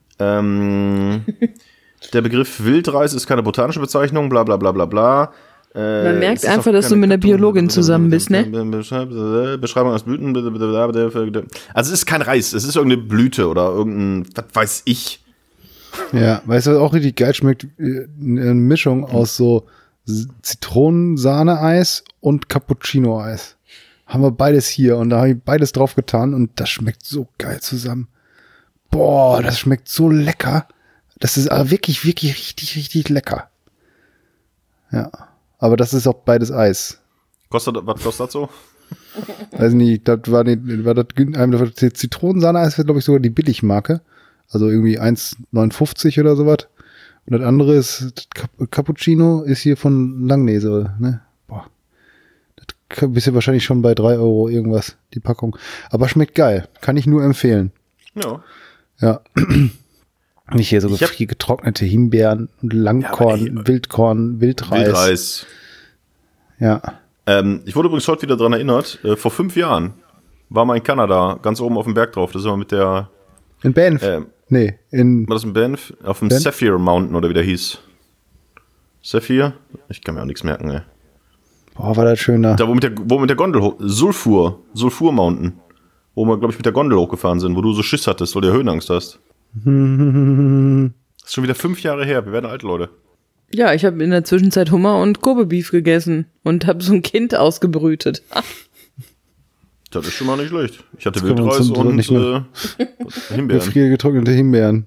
Ähm, der Begriff Wildreis ist keine botanische Bezeichnung, bla bla bla bla bla. Äh, Man merkt einfach, dass du mit einer Biologin zusammen bist, ne? Beschreibung aus Blüten. Also es ist kein Reis, es ist irgendeine Blüte oder irgendein, was weiß ich. Ja, weißt du, was auch richtig geil schmeckt? Eine Mischung aus so Zitronensahne-Eis und Cappuccino-Eis. Haben wir beides hier und da habe ich beides drauf getan und das schmeckt so geil zusammen. Boah, das schmeckt so lecker. Das ist aber wirklich, wirklich richtig, richtig lecker. Ja, aber das ist auch beides Eis. Kostet, was kostet das so? Weiß nicht, das war, die, war das, das Zitronensahne-Eis, wird glaube ich sogar die Billigmarke. Also irgendwie eins neunundfünfzig oder sowas. Und das andere ist, Cappuccino ist hier von Langnese, ne? Boah. Das bist du wahrscheinlich schon bei drei Euro irgendwas, die Packung. Aber schmeckt geil. Kann ich nur empfehlen. Ja. Ja. Nicht hier so getrocknete Himbeeren, Langkorn, ja, ey, Wildkorn, Wildreis. Wildreis. Ja. Ähm, ich wurde übrigens heute wieder dran erinnert, äh, vor fünf Jahren war mal in Kanada, ganz oben auf dem Berg drauf. Das ist immer mit der... In Banff? Äh, nee, in... War das in Banff? Auf dem Banff? Sapphire Mountain oder wie der hieß. Sapphire? Ich kann mir auch nichts merken, ey. Boah, war das schön da. Da, wo mit der, wo mit der Gondel hoch... Sulfur. Sulfur Mountain. Wo wir, glaube ich, mit der Gondel hochgefahren sind, wo du so Schiss hattest, weil du Höhenangst hast. Das ist schon wieder fünf Jahre her. Wir werden alt, Leute. Ja, ich habe in der Zwischenzeit Hummer und Kobe Beef gegessen und habe so ein Kind ausgebrütet. Das ist schon mal nicht schlecht. Ich hatte Das können wir uns Wildreis zum- und nicht mehr- äh, Himbeeren. Gefriergetrocknete Himbeeren.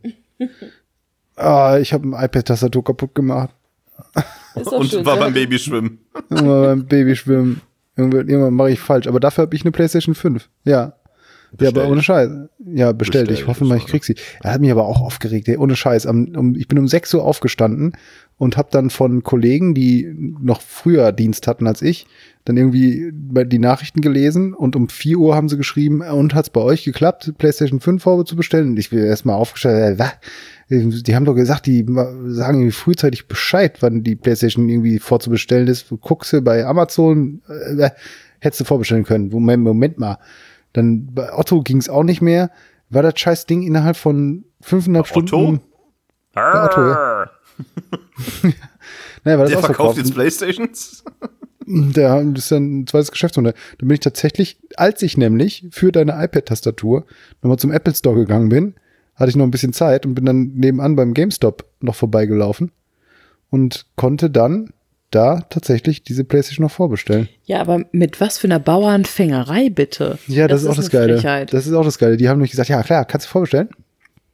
Ah, ich habe ein iPad-Tastatur kaputt gemacht. Ist doch Und schön, war ne? beim Babyschwimmen. Irgendwann beim Babyschwimmen. Irgendwann, irgendwann mache ich falsch. Aber dafür habe ich eine PlayStation fünf. Ja. Ja, aber ohne Scheiß. Ja, bestellt. Bestellt, Ich hoffe mal, ich krieg sie. Er hat mich aber auch aufgeregt. Ey, ohne Scheiß. Am, um, ich bin um sechs Uhr aufgestanden und habe dann von Kollegen, die noch früher Dienst hatten als ich, dann irgendwie die Nachrichten gelesen und um vier Uhr haben sie geschrieben, und hat's bei euch geklappt, PlayStation fünf zu bestellen? Und ich bin erstmal aufgestellt, äh, was? Die haben doch gesagt, die sagen irgendwie frühzeitig Bescheid, wann die PlayStation irgendwie vorzubestellen ist. Guckst du bei Amazon, äh, hättest du vorbestellen können. Moment, Moment mal. Dann bei Otto ging's auch nicht mehr. War das scheiß Ding innerhalb von fünfeinhalb Stunden. Otto? Bei Otto, ja. Naja, war das Der verkauft ausverkauft. jetzt Playstations? Der das ist dann ein zweites Geschäftsmodell. Dann bin ich tatsächlich, als ich nämlich für deine iPad-Tastatur nochmal zum Apple Store gegangen bin, hatte ich noch ein bisschen Zeit und bin dann nebenan beim GameStop noch vorbeigelaufen und konnte dann da tatsächlich diese PlayStation noch vorbestellen. Ja, aber mit was für einer Bauernfängerei, bitte? Ja, das, das ist auch das eine Geile. Frechheit. Das ist auch das Geile. Die haben nämlich gesagt, ja klar, kannst du vorbestellen.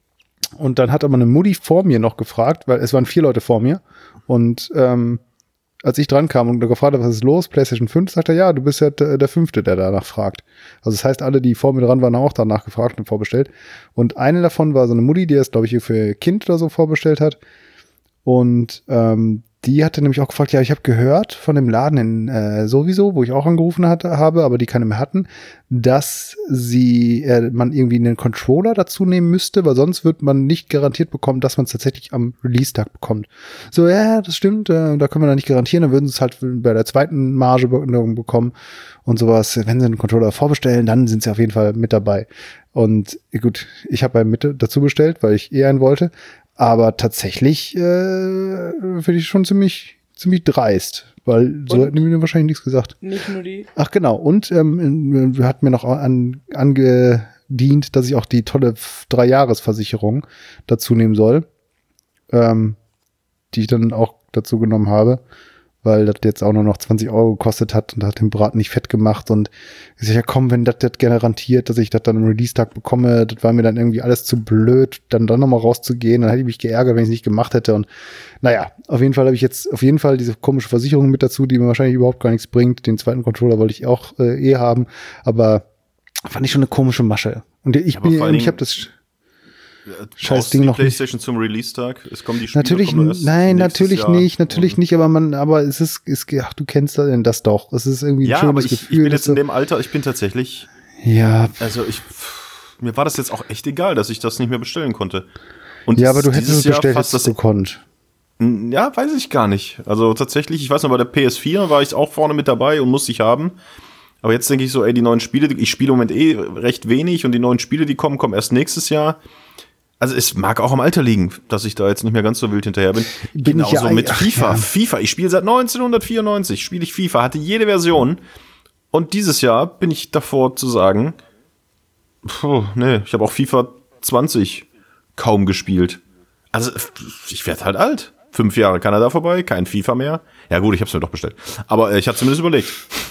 Und dann hat aber eine Mutti vor mir noch gefragt, weil es waren vier Leute vor mir und ähm, als ich dran kam und gefragt habe, was ist los, PlayStation fünf, sagt er, ja, du bist ja der, der Fünfte, der danach fragt. Also das heißt, alle, die vor mir dran waren, haben auch danach gefragt und vorbestellt. Und eine davon war so eine Mutti, die das, glaube ich, für ihr Kind oder so vorbestellt hat. Und ähm, die hatte nämlich auch gefragt, ja, ich habe gehört von dem Laden in äh, sowieso, wo ich auch angerufen hatte, habe, aber die keine mehr hatten, dass sie äh, man irgendwie einen Controller dazu nehmen müsste, weil sonst wird man nicht garantiert bekommen, dass man es tatsächlich am Release-Tag bekommt. So, ja, das stimmt, äh, da können wir da nicht garantieren, dann würden sie es halt bei der zweiten Marge bekommen und sowas. Wenn sie einen Controller vorbestellen, dann sind sie auf jeden Fall mit dabei. Und gut, ich habe einen mit dazu bestellt, weil ich eh einen wollte. Aber tatsächlich äh, finde ich schon ziemlich, ziemlich dreist, weil so hätten die mir wahrscheinlich nichts gesagt. Nicht nur die. Ach genau, und ähm, hat mir noch an, angedient, dass ich auch die tolle Drei-Jahres-Versicherung dazu nehmen soll, ähm, die ich dann auch dazu genommen habe, weil das jetzt auch nur noch zwanzig Euro gekostet hat und hat den Braten nicht fett gemacht und ich sag, ja komm, wenn das das garantiert, dass ich das dann im Release-Tag bekomme, das war mir dann irgendwie alles zu blöd, dann dann nochmal rauszugehen, dann hätte ich mich geärgert, wenn ich es nicht gemacht hätte und naja, auf jeden Fall habe ich jetzt auf jeden Fall diese komische Versicherung mit dazu, die mir wahrscheinlich überhaupt gar nichts bringt. Den zweiten Controller wollte ich auch äh, eh haben, aber fand ich schon eine komische Masche. Und ich ja, bin, ich habe das scheiß Ding noch nicht. PlayStation zum Release-Tag? Es kommen die Spiele, natürlich, kommen erst nein, natürlich Jahr. nicht, natürlich nicht, aber man, aber es ist, es, ach, du kennst das doch. Es ist irgendwie ein ja, schönes aber ich, Gefühl. ich bin jetzt in dem Alter, ich bin tatsächlich, ja, also ich, mir war das jetzt auch echt egal, dass ich das nicht mehr bestellen konnte. Und ja, aber du hättest es Jahr bestellt, fast hättest du gekonnt. Ja, weiß ich gar nicht. Also tatsächlich, ich weiß noch, bei der P S vier war ich auch vorne mit dabei und musste ich haben. Aber jetzt denke ich so, ey, die neuen Spiele, ich spiele im Moment eh recht wenig und die neuen Spiele, die kommen, kommen erst nächstes Jahr. Also es mag auch am Alter liegen, dass ich da jetzt nicht mehr ganz so wild hinterher bin. Bin ich ja so mit ach, FIFA. Ja. FIFA, ich spiele seit neunzehnhundertvierundneunzig, spiele ich FIFA, hatte jede Version. Und dieses Jahr bin ich davor zu sagen, puh, nee, ich habe auch FIFA zwanzig kaum gespielt. Also ich werde halt alt. Fünf Jahre Kanada vorbei, kein FIFA mehr. Ja gut, ich habe es mir doch bestellt. Aber äh, ich habe zumindest überlegt.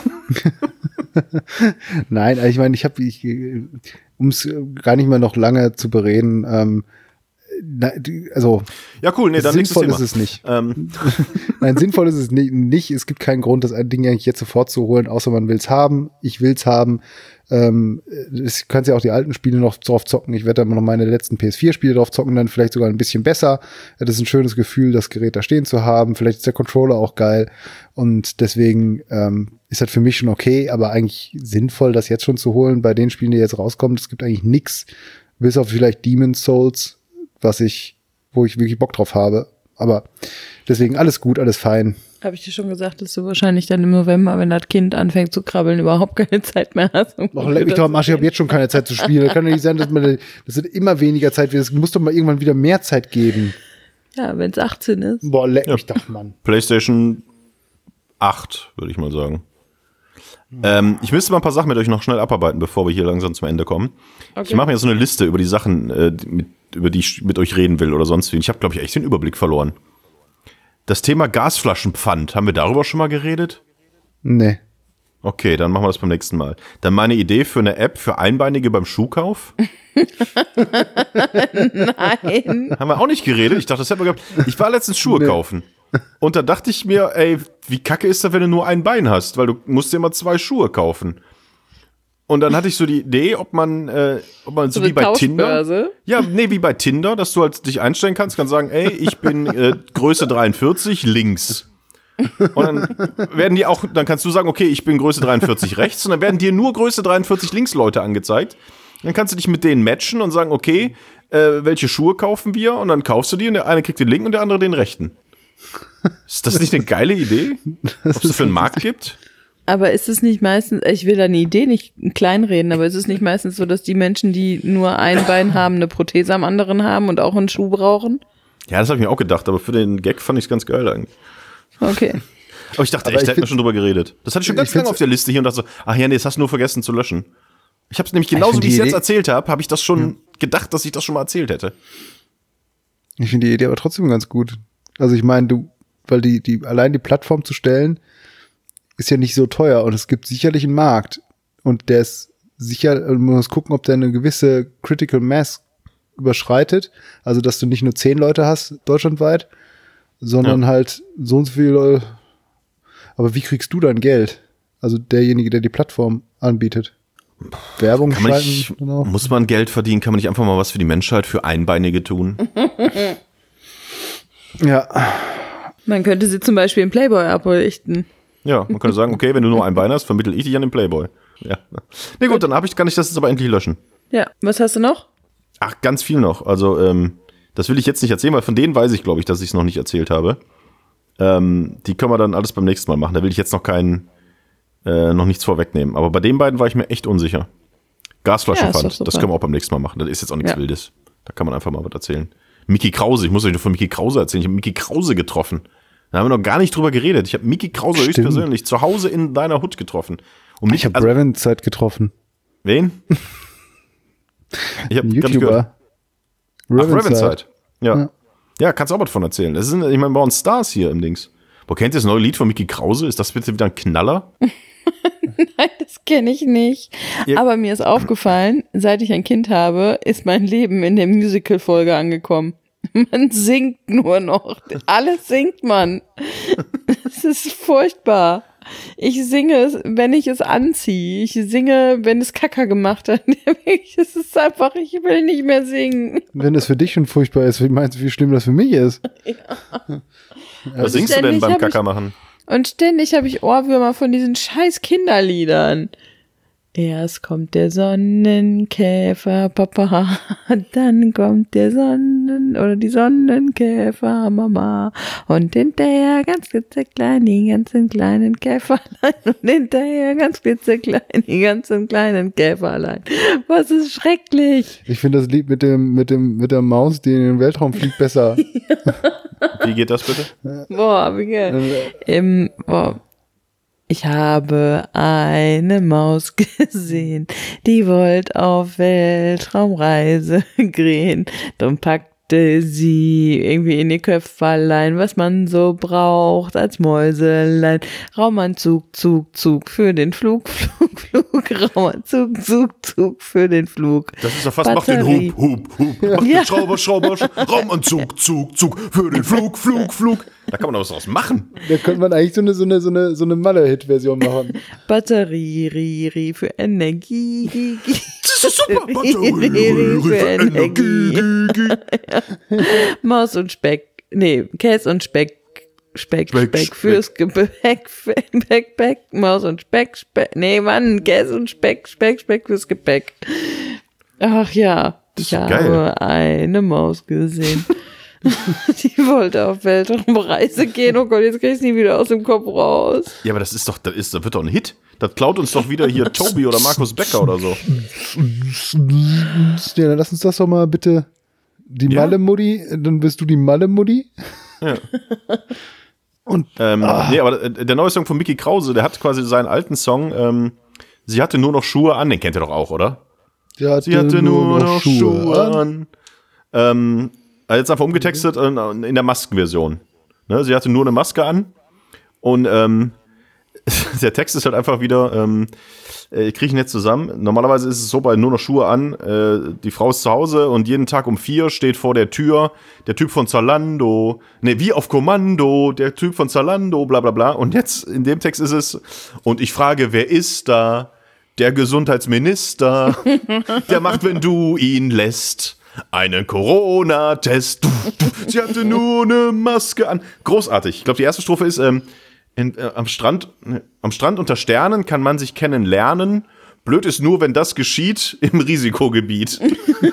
Nein, ich meine, ich habe, ich, um es gar nicht mehr noch lange zu bereden, ähm, na, also ja cool, nee, dann sinnvoll nächstes ist es nicht. Ähm. Nein, sinnvoll ist es nicht, nicht. Es gibt keinen Grund, das Ding eigentlich jetzt sofort zu holen, außer man will es haben. Ich will es haben. Ähm, du kannst ja auch die alten Spiele noch drauf zocken. Ich werde dann noch meine letzten P S vier Spiele drauf zocken, dann vielleicht sogar ein bisschen besser. Das ist ein schönes Gefühl, das Gerät da stehen zu haben. Vielleicht ist der Controller auch geil. Und deswegen ähm, ist das für mich schon okay, aber eigentlich sinnvoll, das jetzt schon zu holen bei den Spielen, die jetzt rauskommen. Es gibt eigentlich nix, bis auf vielleicht Demon's Souls, was ich, wo ich wirklich Bock drauf habe. Aber deswegen alles gut, alles fein. Habe ich dir schon gesagt, dass du wahrscheinlich dann im November, wenn das Kind anfängt zu krabbeln, überhaupt keine Zeit mehr hast. Um Ach, leck mich doch am Arsch, ich habe jetzt schon keine Zeit zu spielen. Da kann doch nicht sein, dass man, das wird immer weniger Zeit wird. Es muss doch mal irgendwann wieder mehr Zeit geben. Ja, wenn es achtzehn ist. Boah, leck Ja. mich doch, Mann. PlayStation acht, würde ich mal sagen. Ähm, ich müsste mal ein paar Sachen mit euch noch schnell abarbeiten, bevor wir hier langsam zum Ende kommen. Okay. Ich mache mir jetzt so eine Liste über die Sachen, äh, mit, über die ich mit euch reden will oder sonst wie. Ich habe, glaube ich, echt den Überblick verloren. Das Thema Gasflaschenpfand, haben wir darüber schon mal geredet? Nee. Okay, dann machen wir das beim nächsten Mal. Dann meine Idee für eine App für Einbeinige beim Schuhkauf. Nein. Haben wir auch nicht geredet. Ich dachte, das hätten wir gehabt. Ich war letztens Schuhe Nee. kaufen. Und da dachte ich mir, ey, wie kacke ist das, wenn du nur ein Bein hast? Weil du musst dir immer zwei Schuhe kaufen. Und dann hatte ich so die Idee, ob man, äh, ob man so, So wie eine bei Tinder. Tauschbörse? Ja, nee, wie bei Tinder, dass du halt dich einstellen kannst, kannst sagen, ey, ich bin äh, Größe dreiundvierzig links. Und dann werden die auch, dann kannst du sagen, okay, ich bin Größe dreiundvierzig rechts. Und dann werden dir nur Größe dreiundvierzig links Leute angezeigt. Dann kannst du dich mit denen matchen und sagen, okay, äh, welche Schuhe kaufen wir? Und dann kaufst du die und der eine kriegt den linken und der andere den rechten. Ist das nicht eine geile Idee? Ob es das für einen Markt gibt? Aber ist es nicht meistens, ich will deine Idee nicht kleinreden, aber ist es nicht meistens so, dass die Menschen, die nur ein Bein haben, eine Prothese am anderen haben und auch einen Schuh brauchen? Ja, das habe ich mir auch gedacht, aber für den Gag fand ich es ganz geil eigentlich. Okay. Aber ich dachte Aber echt, ich da hätten wir find- schon drüber geredet. Das hatte ich schon Ich ganz lange find's- auf der Liste hier und dachte so, ach ja, nee, das hast du nur vergessen zu löschen. Ich habe es nämlich Ich genauso, find wie ich es die jetzt Idee- erzählt habe, habe ich das schon gedacht, dass ich das schon mal erzählt hätte. Ich finde die Idee aber trotzdem ganz gut. Also ich meine, du, weil die, die, allein die Plattform zu stellen, ist ja nicht so teuer und es gibt sicherlich einen Markt. Und der ist sicher, man muss gucken, ob der eine gewisse Critical Mass überschreitet. Also, dass du nicht nur zehn Leute hast, deutschlandweit, sondern Ja. halt so und so viele Aber wie kriegst du dann Geld? Also derjenige, der die Plattform anbietet. Werbung Kann man schalten? nicht, Genau. muss man Geld verdienen? Kann man nicht einfach mal was für die Menschheit, für Einbeinige tun? Ja. Man könnte sie zum Beispiel in Playboy ablichten. Ja, man könnte sagen, okay, wenn du nur ein Bein hast, vermittel ich dich an den Playboy. Ja. Nee, gut, dann hab ich, kann ich das jetzt aber endlich löschen. Ja, was hast du noch? Ach, ganz viel noch. Also, ähm, das will ich jetzt nicht erzählen, weil von denen weiß ich, glaube ich, dass ich es noch nicht erzählt habe. Ähm, die können wir dann alles beim nächsten Mal machen. Da will ich jetzt noch keinen, äh, noch nichts vorwegnehmen. Aber bei den beiden war ich mir echt unsicher. Gasflaschenpfand, Ja, ist doch das super. können wir auch beim nächsten Mal machen. Das ist jetzt auch nichts Ja. Wildes. Da kann man einfach mal was erzählen. Micky Krause, ich muss euch nur von Micky Krause erzählen. Ich habe Micky Krause getroffen. Da haben wir noch gar nicht drüber geredet. Ich habe Micky Krause Stimmt. höchstpersönlich zu Hause in deiner Hut getroffen. Und mich, Ich habe also, Brevin-Zeit getroffen. wen? Ich habe Ein gar nicht gehört. YouTuber. Ach, Ravenside. Ravenside. Ja. Ja. ja. kannst du auch was von erzählen. Das sind, ich meine, bei uns Stars hier im Dings. Wo kennt ihr das neue Lied von Micky Krause? Ist das bitte wieder ein Knaller? Nein, das kenne ich nicht. Ja. Aber mir ist aufgefallen, seit ich ein Kind habe, ist mein Leben in der Musical-Folge angekommen. Man singt nur noch. Alles singt man. Es ist furchtbar. Ich singe es, wenn ich es anziehe. Ich singe, wenn es Kacker gemacht hat. Es ist einfach, ich will nicht mehr singen. Wenn das für dich schon furchtbar ist, wie meinst du, wie schlimm das für mich ist? Was singst du denn ständig beim hab ich- Kacker machen? Und ständig habe ich Ohrwürmer von diesen scheiß Kinderliedern. Erst kommt der Sonnenkäfer, Papa, dann kommt der Sonnen- oder die Sonnenkäfer, Mama, und hinterher ganz klitzeklein die ganzen kleinen Käferlein und hinterher ganz klitzeklein die ganzen kleinen Käferlein. Was ist schrecklich. Ich finde das Lied mit dem, mit dem, mit der Maus, die in den Weltraum fliegt, besser. Wie geht das bitte? Boah, wie geil. Im, boah. Ich habe eine Maus gesehen, die wollte auf Weltraumreise gehen. Drum packte sie irgendwie in ihr Köpferlein, was man so braucht als Mäuselein. Raumanzug, Zug, Zug für den Flug, Flug, Flug. Raumanzug, Zug, Zug für den Flug. Das ist doch fast, mach Batterie. den Hub, Hub, Hub. Mach Ja. den Schrauber, Schrauber, Schrauber, Raumanzug, Zug, Zug, für den Flug, Flug, Flug. Da kann man doch was draus machen. Da könnte man eigentlich so eine, so eine, so eine, so eine Malle-Hit-Version machen. Batterie, ri, ri für Energie. Gi, gi. Das ist super. Batterie für Energie. Maus und Speck. Nee, Käse und Speck. Speck, Speck, Speck, Speck. fürs Gepäck, Speck, Speck, Maus und Speck, Speck. Nee, Mann, Käse und Speck, Speck, Speck fürs Gepäck. Ach ja, ich ist habe geil. eine Maus gesehen. Die wollte auf Weltraumreise gehen. Oh Gott, jetzt krieg ich es nie wieder aus dem Kopf raus. Ja, aber das ist doch, das ist, das wird doch ein Hit. Das klaut uns doch wieder hier Tobi oder Markus Becker oder so. Ja, dann lass uns das doch mal bitte. Die Ja. Malle-Mutti, dann bist du die Malle-Mutti. Ja. Und Ähm, Nee, aber äh, der neue Song von Micky Krause, der hat quasi seinen alten Song, ähm, sie hatte nur noch Schuhe an, den kennt ihr doch auch, oder? sie hatte, Sie hatte nur noch Schuhe an. Ähm, also jetzt einfach umgetextet äh, in der Maskenversion. Ne, sie hatte nur eine Maske an und ähm, der Text ist halt einfach wieder, ähm, ich kriege ihn jetzt zusammen. Normalerweise ist es so, bei nur noch Schuhe an, äh, die Frau ist zu Hause und jeden Tag um vier steht vor der Tür der Typ von Zalando, ne, wie auf Kommando, der Typ von Zalando, bla bla bla. Und jetzt in dem Text ist es, und ich frage, wer ist da? Der Gesundheitsminister, der macht, wenn du ihn lässt, einen Corona-Test. Du, du, sie hatte nur eine Maske an. Großartig. Ich glaube, die erste Strophe ist, ähm, in, äh, am Strand, ne, am Strand unter Sternen kann man sich kennenlernen. Blöd ist nur, wenn das geschieht im Risikogebiet.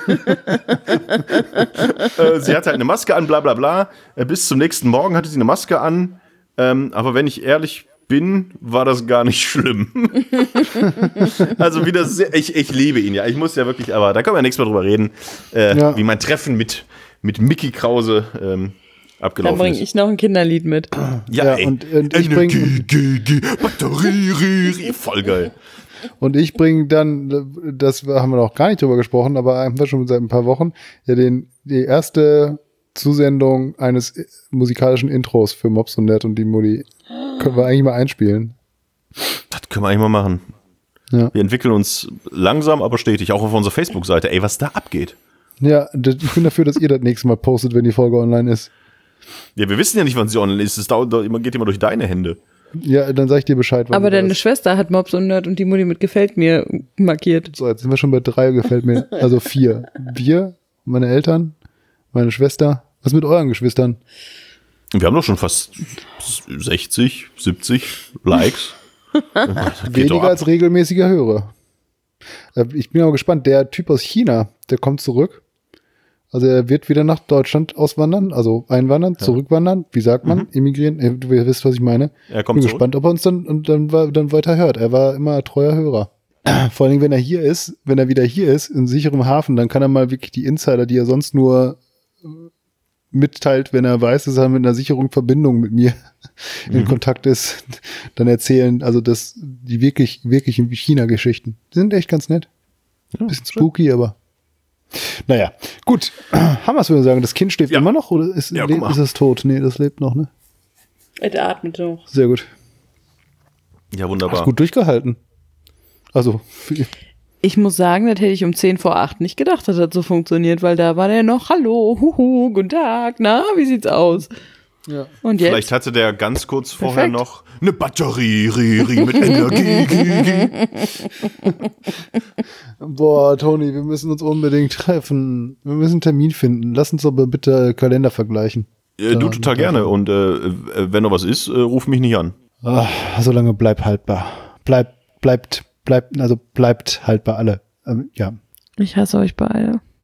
äh, sie hatte halt eine Maske an, bla bla bla. Äh, bis zum nächsten Morgen hatte sie eine Maske an. Ähm, aber wenn ich ehrlich bin, war das gar nicht schlimm. Also wieder sehr, ich, ich liebe ihn, ja. Ich muss ja wirklich, aber da können wir ja nächstes Mal drüber reden, äh, Ja. wie mein Treffen mit, mit Micky Krause ähm, Dann abgelaufen bringe ist. ich noch ein Kinderlied mit. Ja, ey. und- und ich bring- Energie, G, G, Batterie, ri, ri. Voll geil. Und ich bringe dann, das haben wir noch gar nicht drüber gesprochen, aber haben wir schon seit ein paar Wochen, ja den, die erste Zusendung eines musikalischen Intros für Mops und Ned und die Mutti. Können wir eigentlich mal einspielen. Das können wir eigentlich mal machen. Ja, Wir entwickeln uns langsam, aber stetig, auch auf unserer Facebook-Seite. Ey, was da abgeht. ja das, ich bin dafür, dass ihr das nächste Mal postet, wenn die Folge online ist. Ja, wir wissen ja nicht, wann sie online ist. Es dauert, immer- geht immer durch deine Hände. Ja, dann sag ich dir Bescheid. Aber deine Schwester hat Mobs und Nerd und die Mutti mit gefällt mir markiert. So, jetzt sind wir schon bei drei, gefällt mir. Also vier. Wir, meine Eltern, meine Schwester. Was mit euren Geschwistern? Wir haben doch schon fast sechzig, siebzig Likes. Weniger als regelmäßiger Hörer. Ich bin aber gespannt. Der Typ aus China, der kommt zurück. Also er wird wieder nach Deutschland auswandern, also einwandern, ja. zurückwandern. Wie sagt man? Mhm. Emigrieren? Du wisst, was ich meine. Er kommt ich bin zurück. gespannt, ob er uns dann, und dann, dann weiter hört. Er war immer treuer Hörer. Vor allem, wenn er hier ist, wenn er wieder hier ist, in sicherem Hafen, dann kann er mal wirklich die Insider, die er sonst nur mitteilt, wenn er weiß, dass er mit einer sicheren Verbindung mit mir in mhm. Kontakt ist, dann erzählen. Also das, die wirklich, wirklich China-Geschichten. Die sind echt ganz nett. Ja, bisschen spooky, aber naja, gut. Haben wir es, würde ich sagen. Das Kind schläft ja. immer noch oder ist, ja, lebt, ist es tot? Nee, das lebt noch, ne? Es atmet noch. Sehr gut. Ja, wunderbar. Hast gut durchgehalten. Also, ich muss sagen, das hätte ich um zehn vor acht nicht gedacht, dass das so funktioniert, weil da war der noch, hallo, huhu, guten Tag, na, wie sieht's aus? Ja. Und jetzt? Vielleicht hatte der ganz kurz vorher Perfekt. noch eine Batterie ri, ri, mit Energie. Boah, Toni, wir müssen uns unbedingt treffen. Wir müssen einen Termin finden. Lass uns aber bitte Kalender vergleichen. Äh, du total gerne. Und äh, wenn noch was ist, äh, ruf mich nicht an. Ach, solange bleib haltbar. Bleib, bleibt, bleibt, also bleibt haltbar alle. Ähm, ja. Ich hasse euch beide.